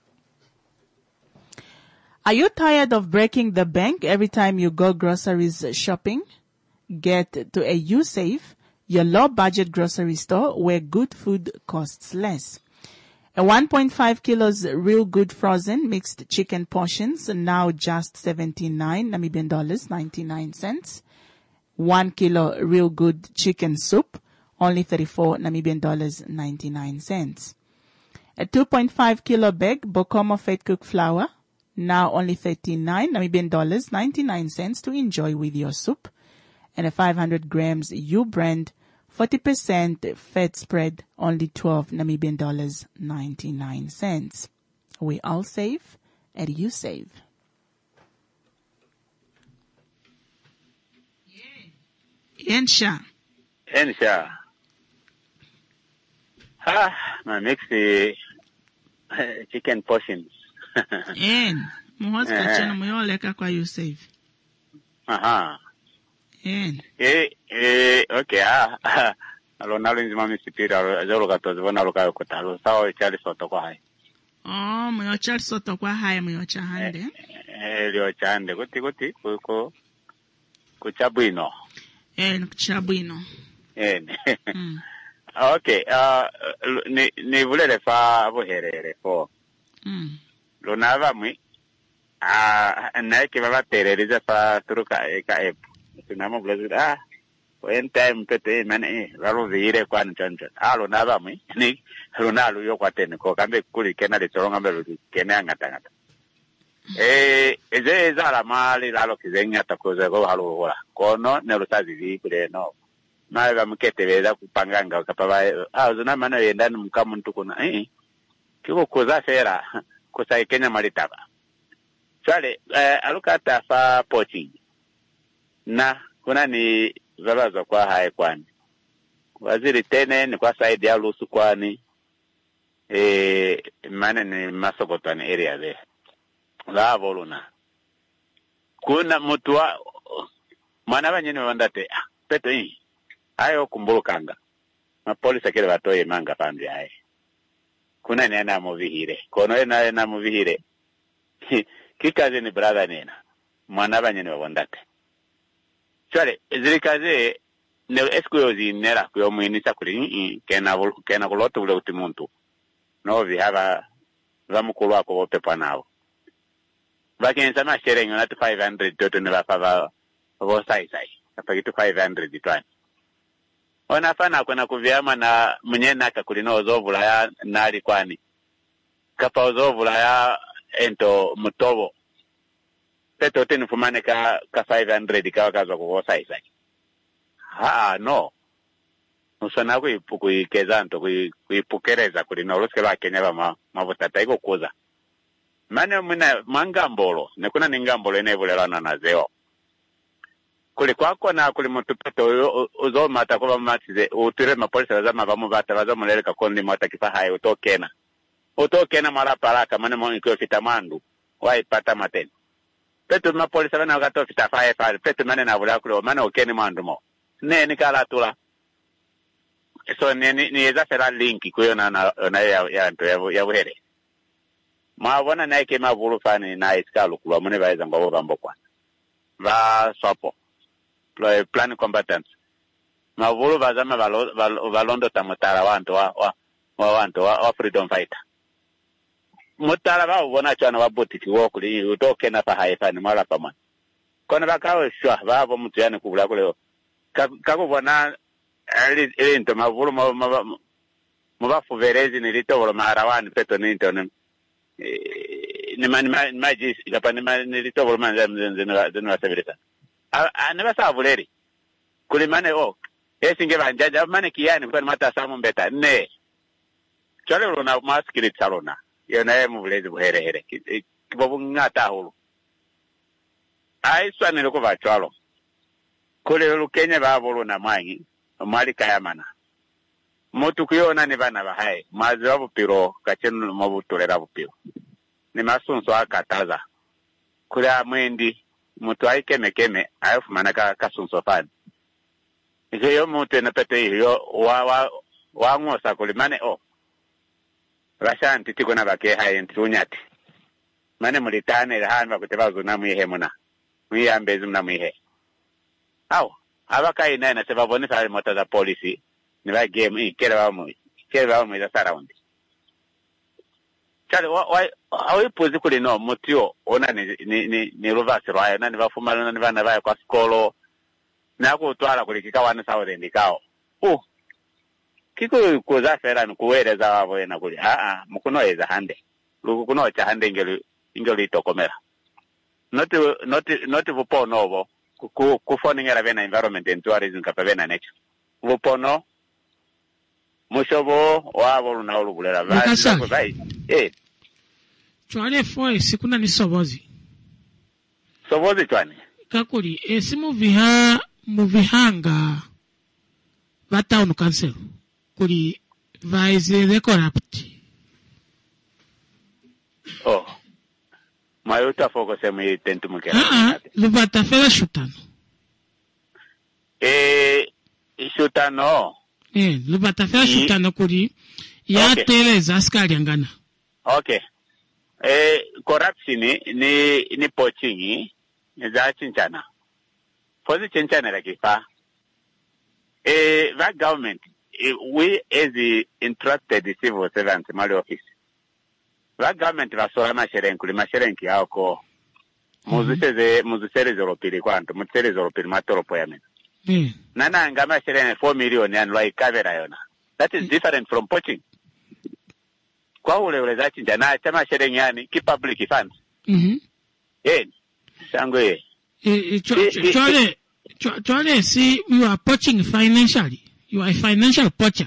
Are you tired of breaking the bank every time you go groceries shopping? Get to a U-Save, your low-budget grocery store where good food costs less. A one point five kilos real good frozen mixed chicken portions, now just seventy-nine Namibian dollars, ninety-nine cents. One kilo real good chicken soup, only thirty-four Namibian dollars, ninety-nine cents. A two point five kilo bag Bokomo Fat Cook flour, now only thirty-nine Namibian dollars, ninety-nine cents to enjoy with your soup. And a five hundred grams U-brand forty percent fat spread, only twelve Namibian dollars, ninety-nine cents. We all save at U-Save. Ensha. Ensha. Ha, my mix the chicken portions. En. Muhoska Eh. chena muyoleka kwa U-Save. Aha. En. Eh, eh, okay, ah. Alo nalo nzima misipira, zolo katozi, wana luka yokota, alo sawa ichali soto kwa hai. Oh, muyocha soto kwa haya muyocha hande. Eh, liyo chande, kuti kuti, kuko, kuchabwino. En, kuchabwino. Eh, okay, ah, ni, ni vulele fa buherere po. Mm. Lunava mwi, ah, naike baba tereriza fa turuka eka epu. Tunamo blazu, ah, when time pete mane eh valo vire kwa nchancha alo naba mwi ni lunalo yo kwa tene ko kambe kuli kena de toronga mbele kena ngata ngata eh eze zara mali lalo kizenya takoza go halo hola kono ne lutazi vi kule no na ba mkete beza kupanganga kapaba ah zona mana yenda mkamu ntukuna eh kiko koza fera kosa Kenya malitaba chale eh alukata fa pochi na kuna ni zalaza kwa hae kwani waziri tene ni kwa side ya lusu kwani eh mane ni masokotani area there la voluna kuna mtu wa mwana banyene bandate peto hii ayo kumbulukanga mapolisi kile batoye manga pambi hae kuna ni ana movihire kono ena na movihire kikaze ni brother nena mwana banyene bandate chale zirikaze ne eskuyozi nera kuyo mwinisa kuri kena kena kuloto ule utimuntu no vi haba vamukulu wako wote panao bakenza masherengo na five hundred toto ne bafava vo sai sai apa kitu five hundred twani onafana kwena kuvyama na mnyena kakulino ozovula ya nali kwani kapa ozovula ya ento mutobo peto teni fumane ka ka five hundred ka wakazo kukosa isa ha no usana ku ipuku ikezanto ku ipukereza kulino oluske ba Kenya ba ma mavutata iko kuza mane muna mangambolo nekuna ningambolo enevulelana nazeo kuli kwako na kuli mutupeto uzo mata kuba matize utire mapolisi lazama bamu bata bazo muleleka kondi mata kifa hai utokena utokena mara paraka mane mo ikyo fitamandu wai pata maten petu mapolisi bana gato fita fae fae petu mane na bula kulo mane okeni mandu mo ne ni kala tula so ni ni eza fera linki kuyo na na ya ya ndo ya ya buhere mawona na ike mabulu fani na iskalu kulo mune baiza ngabo bambo kwa va sopo plan combatants mavulu vazama valo, valo, valondo tamutara wantu wa wa, wa wantu wa, wa freedom fighter mutara va ubona chana wa botiki wo kuli utoke na pa haifani mala pamana kona vakawe shwa vavo mtu yani kugula kule kakubona ali into mavulu mu bafuverezi nilitobolo maharawani peto ninto ni ni mani maji kapani nilitobolo manza mzenzi zinwa severita aneba savuleri kulimane o esinge banjaja mane kiyani kwa mata samu mbeta ne chale rona maskirit salona yona emu bulezi buhere here kibobu ngata hulu ai swane loko bachalo kule lukenya babolo na mwangi mali kayamana motu kuyona ni bana bahai mazi wabu piro kachenu mabutolera bupiro ni masunso akataza kule amwendi mutu aikeme keme ayofu manaka kasunso fani hiyo mutu enapete hiyo wa wa wa ngosa kulimane o rashanti tiko na bake haye ntunyati mane mulitane hamba kutebazo na mwihe muna mwihe ambezi mna mwihe au abaka ina na sababu ni sare mota za policy ni ba game ikere ba mu ikere ba mu za surround chale wa wa awi pozi kuli no mutio ona ni ni ni, ni reverse raya na ni bafumana ni bana baya kwa skolo na kutwala kuli kikawana sawe ndikao uh kiko kuza fera ni kuwereza wabo ena kuli a a mukuno eza hande luku kuno cha hande ngeli ngeli tokomera not not not vupo novo ku kufoningera bena environment and tourism kapabena nature vupono mushobo wabo luna olubulera bali bai eh chwale foi sikuna ni sobozi sobozi chwani kakuli esimu viha muvihanga bata unu cancel kuli vaize the corrupt oh mayuta foko sema tentu mukera ah lubata fela shutano eh shutano eh lubata fela shutano kuli ya okay. Teleza askari angana okay eh corruption ni ni poaching za chinchana fozi chinchana la kifa eh that government eh, we as the entrusted civil servants mali office that government vasola masherenku li masherenki yako muziseze muzisere zoropili kwanto muzisere zoropili matoropo ya mena mm. nana ngama sherene four million yani lwa ikavera yona that is different from poaching kwa ule ule za chinja na chama shereni yani ki public funds mhm eh sangwe eh chole chole see you are poaching financially you are a financial poacher.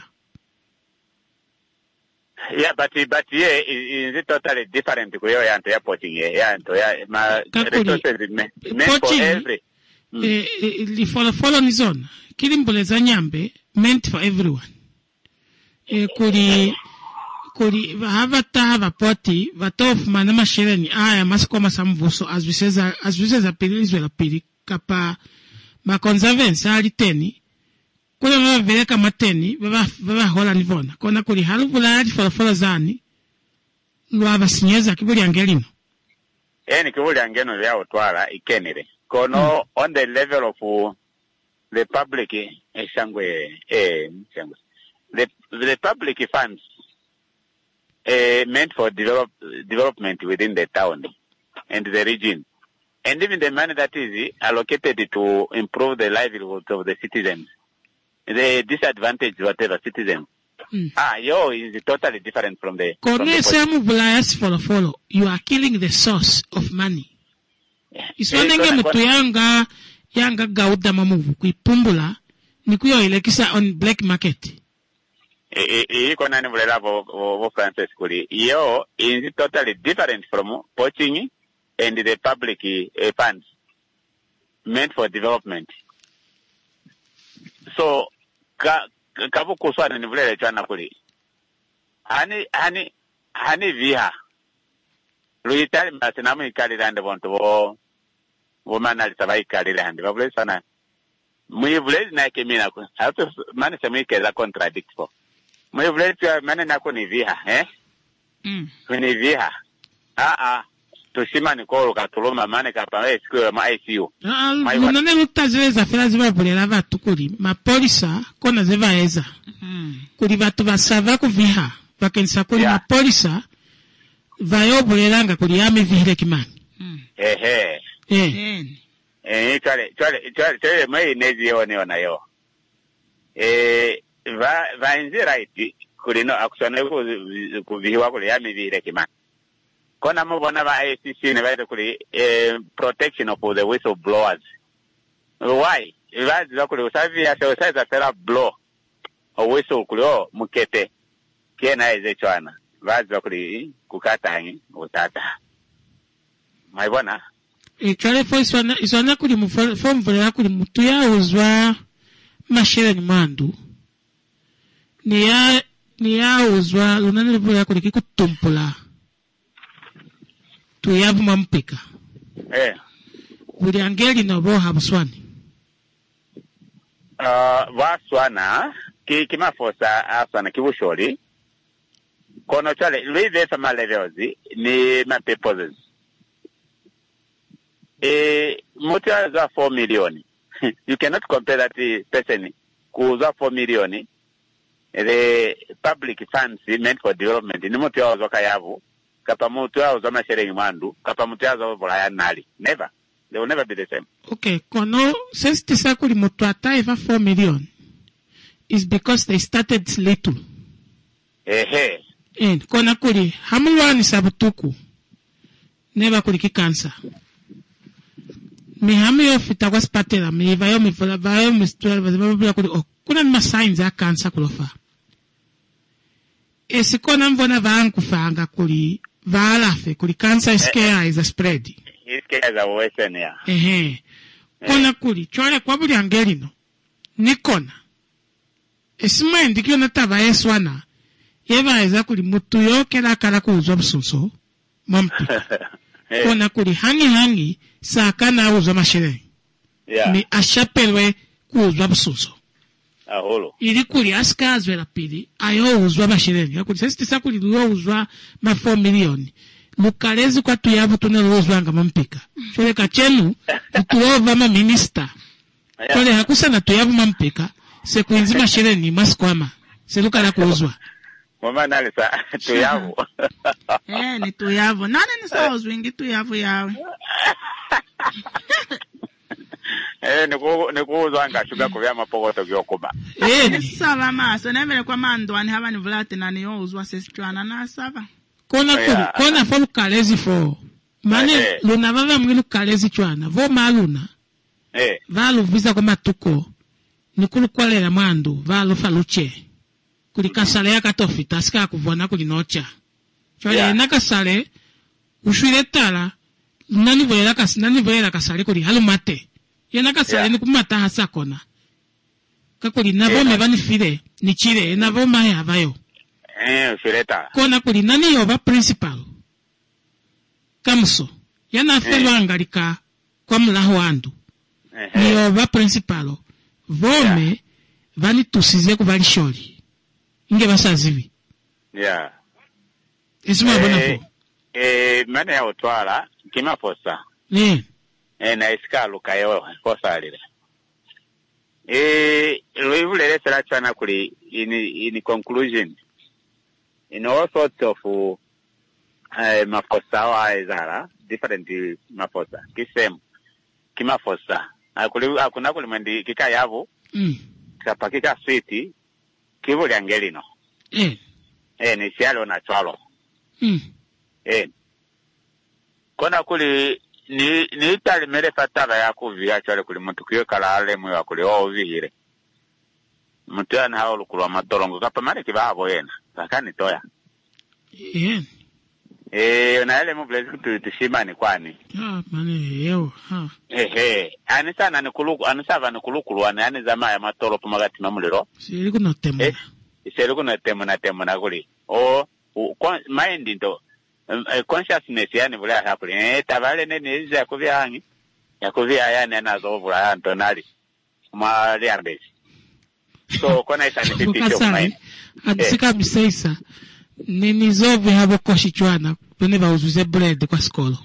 Yeah, but but yeah, is it totally different kuyo ya nto ya poaching ya nto ya ma resources meant for every mm. eh, eh for the following zone kilimboleza nyambe meant for everyone eh kuri kuri havata hava poti vatof manama shereni aya masikoma samvuso as we says as we says apelizwe la pili kapa ma conservancy ali teni kule baba veleka mateni baba baba hola nivona kona kuli halubula ali for for zani lwa sinyeza kibuli angelino eni kibuli angeno ya otwala ikenere kono mm. on the level of uh, the public esangwe eh sangwe the the public funds uh, meant for develop development within the town and the region and even the money that is allocated to improve the livelihoods of the citizens the disadvantage whatever citizens. Mm. Ah, yo is totally different from the. From Kone the semu bulayas follow follow. You are killing the source of money. Iswanenge mutu yanga yanga gauda mamuvu kuipumbula ni kuyo ilekisa on black market. Iko nani bulela bo bo Francis kuli. Yo is totally different from poaching and the public uh, funds meant for development. So ka kabu kuswana ni bulela chana kuli. Hani hani hani viha. Luitali masinamu ikali rande bonto bo woman ali sabai ikali rande babule sana. Mwi village na kemina ko. Hapo mane sema ikeza contradict for. Mwi village pia mane nako ni viha eh? Mm. Ni viha. Ah ah. Tushima ni kolo katuloma mane kapa eh siku ma I C U. Ah, unane mutazeza fela ziba bulela vatu kuli. Ma polisa kona ziva eza. Mm. Kuli vatu basava ku viha. Vakensa kuli yeah. Ma polisa vayo bulelanga kuli yame vihile kimani. Mm. Ehe. Eh. Eh, chale, chale, chale, chale, mai nezi yo ne ona yo. Eh, va, va inzi right, kuli no, akusana yu kuvihiwa kuli yame vihile kimani. Kona mbona va I C C ne vaite kuli, eh, protection of the whistleblowers. Why? Vazi va kuli usavi ya se usavi za sera blow. O whistle kuli o mukete. Kiena eze chwana. Vazi va kuli kukata hangi, utata. Maibona? E chale fo iswana iswana kuli mu form vole kuli mutu ya uzwa mashere ni mandu ni ya ni ya uzwa lunani vole kuli kikutumpula tu yavu mampika eh buli angeli no bo habuswani uh waswana ki kimafosa asana kibusholi kono chale live fa maleveozi ni mapeposes. Eh, mutia za four million. You cannot compare that person who za four million. The public funds meant for development. Ni mutia wa zoka yavu. Kapa mutia wa zoma shere ngimandu. Kapa mutia wa zoma nali. Never. They will never be the same. Okay, kono since tisakuli mutua taiva four million is because they started little. Ehe. And kona kuli hamulwani sabutuku. Never kuli kikansa. Mi hami yo fita kwa spatela, mi vayo mi fala, vayo mi stuel, vayo kuli, oh, kuna nima signs ya kansa kulofa. E si kona mbona vaan kufanga kuli, vaalafe, kuli kansa iskea is a spread. Iskea is a worsen, ya. Ehe. Kona kuli, chole kwa buli angelino, nikona. E sima indikio natava eswana, yeva eza kuli mutu yo kela kala kuuzwa msunso, mampika. Kona kuli hangi hangi, sakana uzwa mashere. Yeah. Ni ashapelwe kuuzwa msuso. Aholo. Ili kuli askazwe la pili, ayo uzwa mashere. Kuli sisi tisa kuli luyo uzwa ma four million. Lukalezi kwa tuyabu tunelo uzwa nga mampika. Chole kachenu, utuwa vama minister. Chole hakusa na tuyabu mampika, se kuinzi mashere ni maskwama. Se lukala kuuzwa. Mama nali sa tuyabu. Eh, ni tuyabu. Nani ni sa uzwingi tuyabu yawe? Eh, niku niku zwanga shuga kuvya mapogoto gyokuba. Eh, ni sava maso nemele kwa mandwani haba ni vulate na niyo uzwa sesichwana na sava. Kona kuli, kona fo lukalezi fo. Mane eh, luna vava mwilu kalezi chwana. Vo maluna. Eh. Valu visa kwa matuko. Nikulu kwale la mandu. Valu faluche. Kuli kasale ya katofita. Sika kuvwana kuli nocha. Chwale yeah. Nakasale. Ushwile tala. Nani volela kas, nani volela kasale kuli halu mate. Yena kasale yeah. Nikumata hasa kona. Kakuli navo yeah. Mevani fide. Nichire. Navo mahe havayo. Eh, fileta. Kona kuli nani yoba principal. Kamso. Yana felo eh. Angalika. Kwa mlahu andu. Eh, ni yoba principalo. Vome. Yeah. Vani tusizie kuvali sholi. Inge basa zivi. Yeah. Isuma eh, bona fo. Eh, mane ya utwala. Kima fosa. Yeah. Eh, na iska luka yo. Fosa alile. Eh, luivulele sila chana kuli. In, in conclusion. In all sorts of uh, mafosa wa ezara, different mafosa. Kisem, kimafosa. Akuli, akuna kuli mwendi kika yavu. Mm. kapakika switi kivu lya ngelino. Eh. Eh, ni sialo na chwalo. Mm. Eh. Kona kuli ni ni itali mere fataba ya kuvia chwale kuli muntu kuyekala ale mwe wakuli ovihire. Muntu ana hawo lukulwa matorongo kapamare kibabo yena. Sakani toya. Eh. Eh, na ile mubulezi tu tushimani kwani. Ah, mane yeo, ha. Ehe, ani sana ni kuluku, ani sava ni kulukulu ani ani zama ya matoro pumagati na muliro. Siri kuna temu. Eh, siri kuna temu na temu na kuli. O, mind into uh, consciousness yani vula hapuli. Eh, tabale nene hizi ya kuvia hangi. Ya kuvia yani anazo vula ya antonali. Ma liambezi. So, kona isa ni fiti show mind. Adisika bisaisa. Nini zobe habo koshi chwana. Pene ba uzuze bread kwa skolo.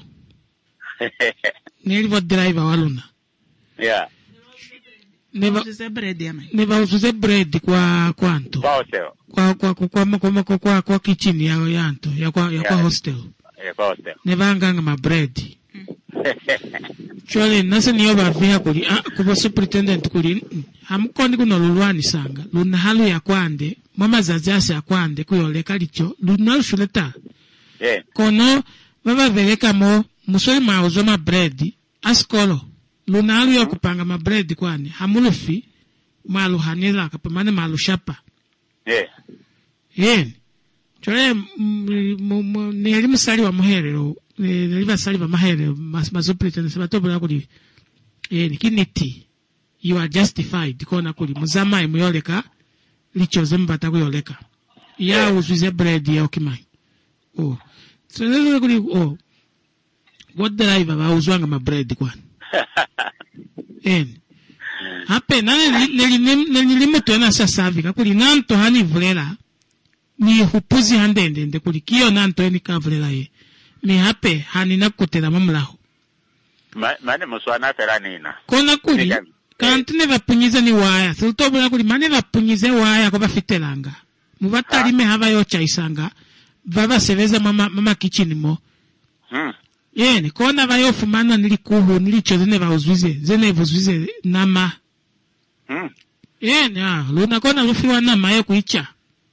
Nilivo driver waluna. Yeah. Neba uzuze bread ya mai. Neba uzuze bread kwa kwanto. Kwa hostel. Kwa kwa kwa kwa kwa kwa kwa kwa kitchen ya yanto ya kwa ya kwa hostel. Ya kwa hostel. Neba anganga ma bread. Chole nasa niyo ba vya kuli ah kuba superintendent kuli hamkondi kuno lulwani sanga luna halu ya kwande mama zazasi ya kwande kuyoleka licho luna shuleta. Yeah. Kono baba veleka mo musoli mauzo ma bread askolo luna halu ya kupanga ma bread kwani hamulufi malu hanela kapamane malu shapa. Yeah. Yeah. Chole ni elimu sali wa muherero niliva sali wa maherero mazopretendent sabatobula kuli eh kiniti you are justified kona kuli muzama imuyoleka licho zembata kuyoleka ya uzuze bread ya okimai. Oh. So ndio kuli oh. What driver ba uzwanga ma bread kwa. Eh. Hape nani nilimoto na sasa vika kuli nanto hani vlela ni hupuzi handende nde kuli kiyo nanto ni kavlela ye. Mi hape hani nakutela mamlaho. Ma mane muswana fera nina. Kona kuli kanti ne bapunyiza ni waya. Sultobula kuli mane bapunyize waya ko bafitelanga. Mubatali me haba yo chaisanga. Baba seveza mama mama kitchen mo. Hmm. Yene kona bayo fumana nilikuhu nilicho zene bauzwize zene buzwize nama. Hmm. Yene ah luna kona lufiwa nama yo kuicha.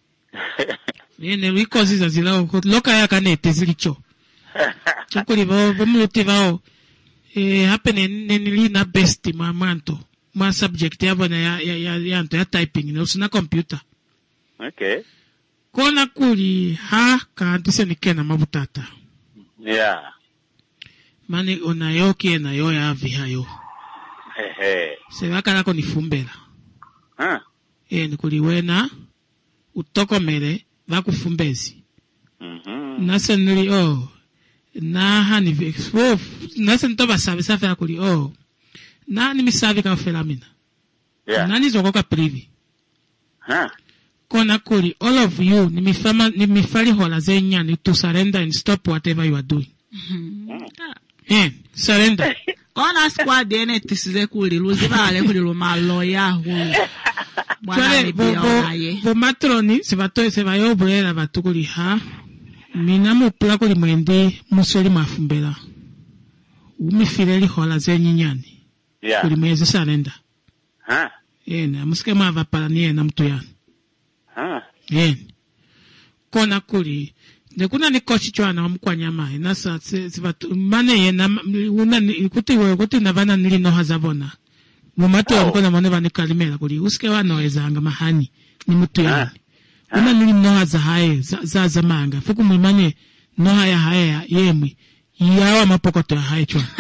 Yene likozi za zilao loka ya kanete zilicho. Chukuli bao bamuluti bao eh happen nili na best mamanto ma subject yabo na ya ya ya, ya, ya typing na usina computer. Okay. Kona kuli ha kaantise nikena mabutata. Yeah. Mani unayoki na yo ya avi hayo. Hehe. Sewaka lako nifumbela. Huh. Eh nikuliwena utokomele bakufumbezi. Mhm. Nasa nili oh na hani vexo nasa ntoba sabe sabe akuli oh na ni misabe ka felamina. Yeah. Nani zokoka privi. Huh. Kona kuli all of you ni mifama ni mifali hola zenyani to surrender and stop whatever you are doing. Mhm. Eh, surrender. Kona squad ene tisize kuli luzibale kuli lumalo yahu. Bwana ni biona ye. Bo matroni se bato se bayo brera batukuli ha. Mina mupula kuli mwende musoli mafumbela. Umifireli hola zenyinyani. Yeah. Kuli mweze surrender. Huh. Eh, na musike mava palanie na mtu yani. Huh. Eh. Kona kuli nekuna ni kochi chwana wamkwanya mai nasa se sivatu mane ye na una kuti wewe kuti na vana nili no hazabona mumato oh. Wakona mane vani kalimela kuli usike wano ezanga mahani ni mtu yani ah. Una nili no haza hae za, za zamanga fuku mwimane no haya haya yemwi yawa mapokoto ya hae chwa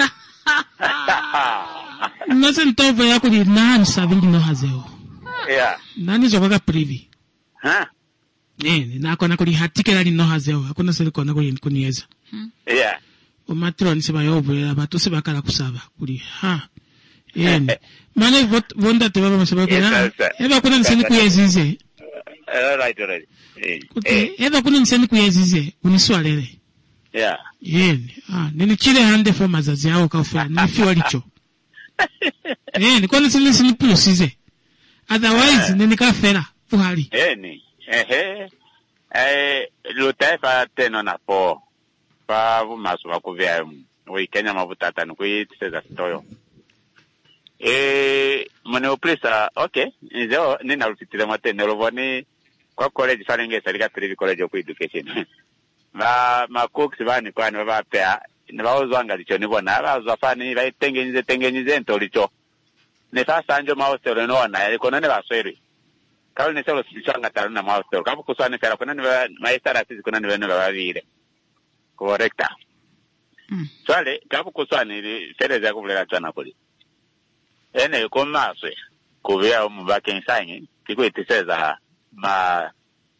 nasa ntove ya kuli nani savili no hazeo Yeah. Nani zokaga privi Huh. Eh, na kona kuli hatikela ni no hazeo hakuna sele kona kuli kunieza. Yeah. Umatron se bayobo abatu se bakala kusaba kuli ha. Eh. Mane vot vonda te baba masaba kula. Eba kuna nseni kuyezize. All right, all right. Eh. Kuti eba kuna nseni kuyezize uniswalele. Yeah. Eh. Ah, nini chile hande fo mazazi yao kafa ni fi walicho. Eh, ni kona sili sili plusize. Otherwise nini kafela fuhali. Eh ni. Ehe. Eh, lutaifa teno na po. Pa vumasu wakuvia we Kenya mabutata ni kuitse za stoyo. eh mane opresa okay nzo nina rutitira matene roboni kwa college faringe salika three college of education ba ma cooks bani kwani ba pea ne baozwanga licho nibona bazwa fani baitengenyize tengenyize ntolicho ne sasa njo maostero nona yaliko nane basweri kauli ne selo sisanga taruna maostero kabu kusane kala kuna ne maestara sisi kuna ne bene babire correcta mm. Swale kabu kusane ile sereza kubulera tsana kuli ene komaswe kubya umubake nsanyi kikwetiseza ma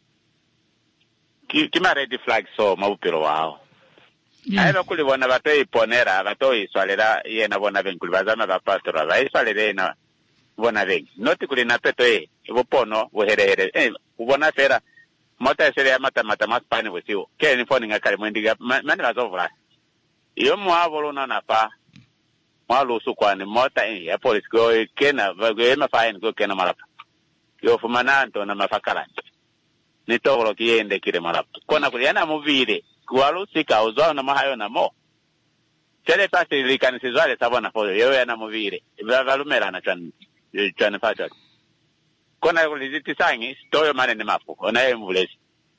ki kima red flag so mabupiro wao yeah. Aiba kulibona batoi ponera batoi swalera yena bona benkuli bazama bapastora bai swalera na bona bengi noti kuli na peto e bopono boherehere eh ubona fera mota sere ya mata mata maspani bosiwo ke ni foni ngakale mwendiga mani bazovra iyo mwabolo na napa mwalo sukwani mota eh ya police go kena bagema fine go kena malapa yo fumana ndo na mafakala ni tolo kiende kile malapa kona kuliana muvile kualo sika uzao na mahayo na mo tele pasi likanisi zwale sabona foyo yo yana muvile bavalumela na chan chan facha kona kuliziti sangi stoyo mane ni mafu ona ye mvulezi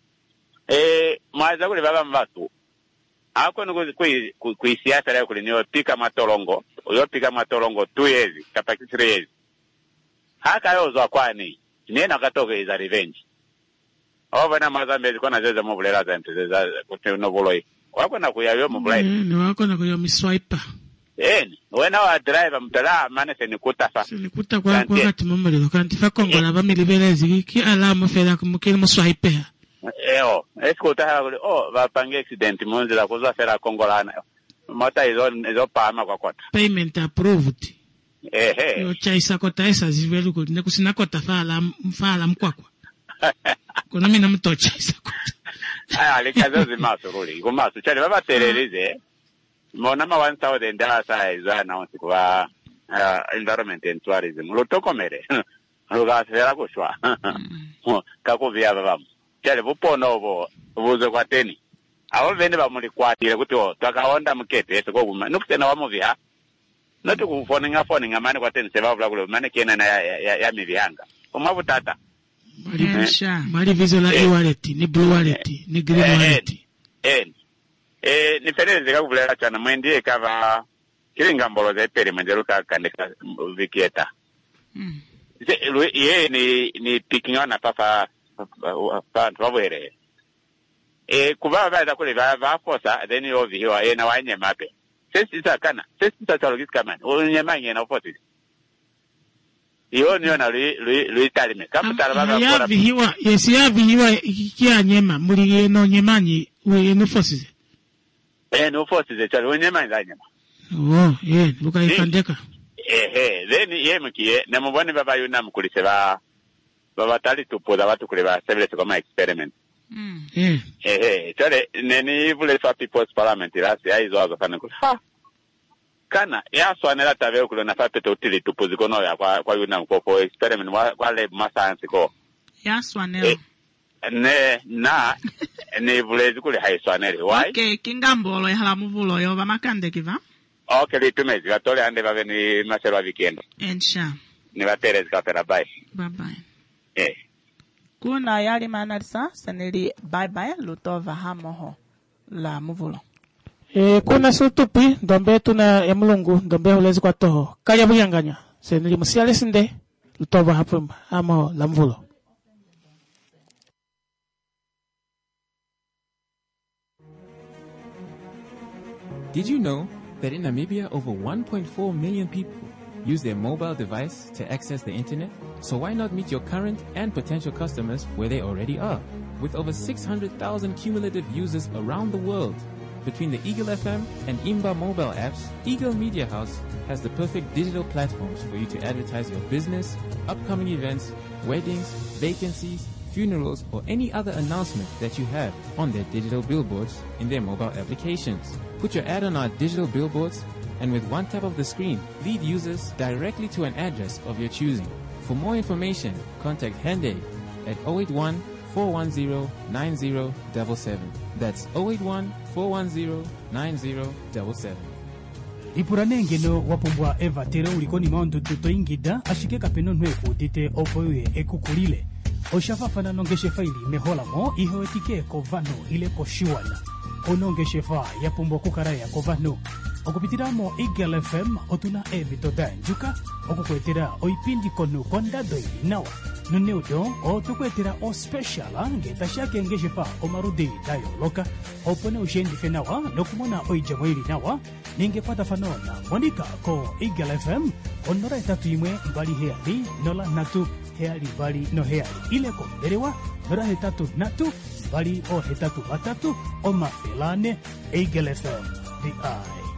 eh mwaza kule baba mbatu ako nuko kui kui siasa leo kule niyo pika matolongo yo pika matolongo two years kapaki three years haka yo zwa kwani nena katoke iza revenge oba na mazambe kona zeza mubulera za nteza kuti no boloi wako na kuyayo mubulai ni wako na kuyayo miswiper eh wena wa driver mtala mane se nikuta sa nikuta kwa kwa kati mumuliro kanti fa kongo na bamilibelezi ki alama fela kumukiri muswiper eo esikuta hala oh bapange accident munzira kuza fela kongolana mota izo izo pama kwa kota payment approved ehe yo chaisa kota esa zivelu ko ne kusina kota fala mfala mkwakwa kuna mina mtocha isa kota aya likazo zimaso ruli kumaso chale baba tererize mona ma one thousand da sa izo na onsi kwa environment and tourism lo tokomere lo ga sera ko shwa kako vya baba chale bupono bo buzo kwa teni abo bene bamuli kwatire kuti o twakaonda mukete eso ko kuma nokutena wa movia noto ku phone nga phone nga mane kwa teni seba bula kulo mane kena na ya, ya, ya mivihanga uma butata mali visha mali vizo la e-wallet ni blue wallet ni green wallet eh eh ni pereze ka kubulera chana mwendie kava kiringa mbolo za pere manjeruka kandeka vikieta mm ye ni ni picking on papa pa twabere eh kuba baza kule ba ba fosa then yo viwa eh na wanye mape sisi sakana sisi tatalogiska kama unyemanye na fosi iyo niyo na lui lui lui talime kama talaba ya kwa viwa yesi ya viwa kia nyema muri no nyemanyi we no fosi eh no fosi ze chalo nyema nyema oh eh luka ifandeka eh eh then ye mkiye na mubone baba yuna mkulise ba baba tali tupoza watu kule ba sebele kama experiment mm eh eh tole neni vule fa people's parliament last ya izo azafana ku ha kana ya swanela tabe kulo na fa peto tili tupozi kono ya kwa kwa yuna mkopo experiment wa kwa lab ma science ko ya swanela ne na ne vule zikule hai swanela why okay kingambolo ya hala muvulo yo ba makande kiva okay litumezi gatole ande ba ni masero weekend ensha ni ba Perez ka pera bye bye bye eh kuna yali manalisa saneli bye bye lutova hamoho la muvulo eh kuna sutupi ndombe tuna ya mulungu ndombe ulezi kwa toho kaya buyanganya saneli musiale sinde lutova hapumba hamoho la muvulo. Did you know that in Namibia over one point four million people use their mobile device to access the internet? So why not meet your current and potential customers where they already are? With over six hundred thousand cumulative users around the world, between the Eagle F M and Imba mobile apps, Eagle Media House has the perfect digital platforms for you to advertise your business, upcoming events, weddings, vacancies, funerals, or any other announcement that you have on their digital billboards in their mobile applications. Put your ad on our digital billboards, and with one tap of the screen, lead users directly to an address of your choosing. For more information, contact Hende at zero eight one, four one zero, nine zero seven seven. That's zero eight one, four one zero, nine zero seven seven. ipuranenge no wapumbwa eva tere ulikoni maondo tuto ingida ashike kapeno nwe kutite opoye ekukulile oshafafana nongeshe faili mehola mo ihowetike kovano ile koshiwana onongeshe fa yapumbwa kukaraya kovano okupitiramo Eagle F M otuna ebito danjuka okukwetera oipindi konu kondado nawa nuneudo otukwetera o special ngeta shake ngeshefa omarudi dayo loka opone ushendi fenawa nokumona oijamweli nawa ningepata fanona monika ko Eagle F M onora etatu imwe mbali heali nola natu heali bali no heali ile ko berewa nora hetatu natu bali o hetatu batatu o mafelane Eagle F M the eye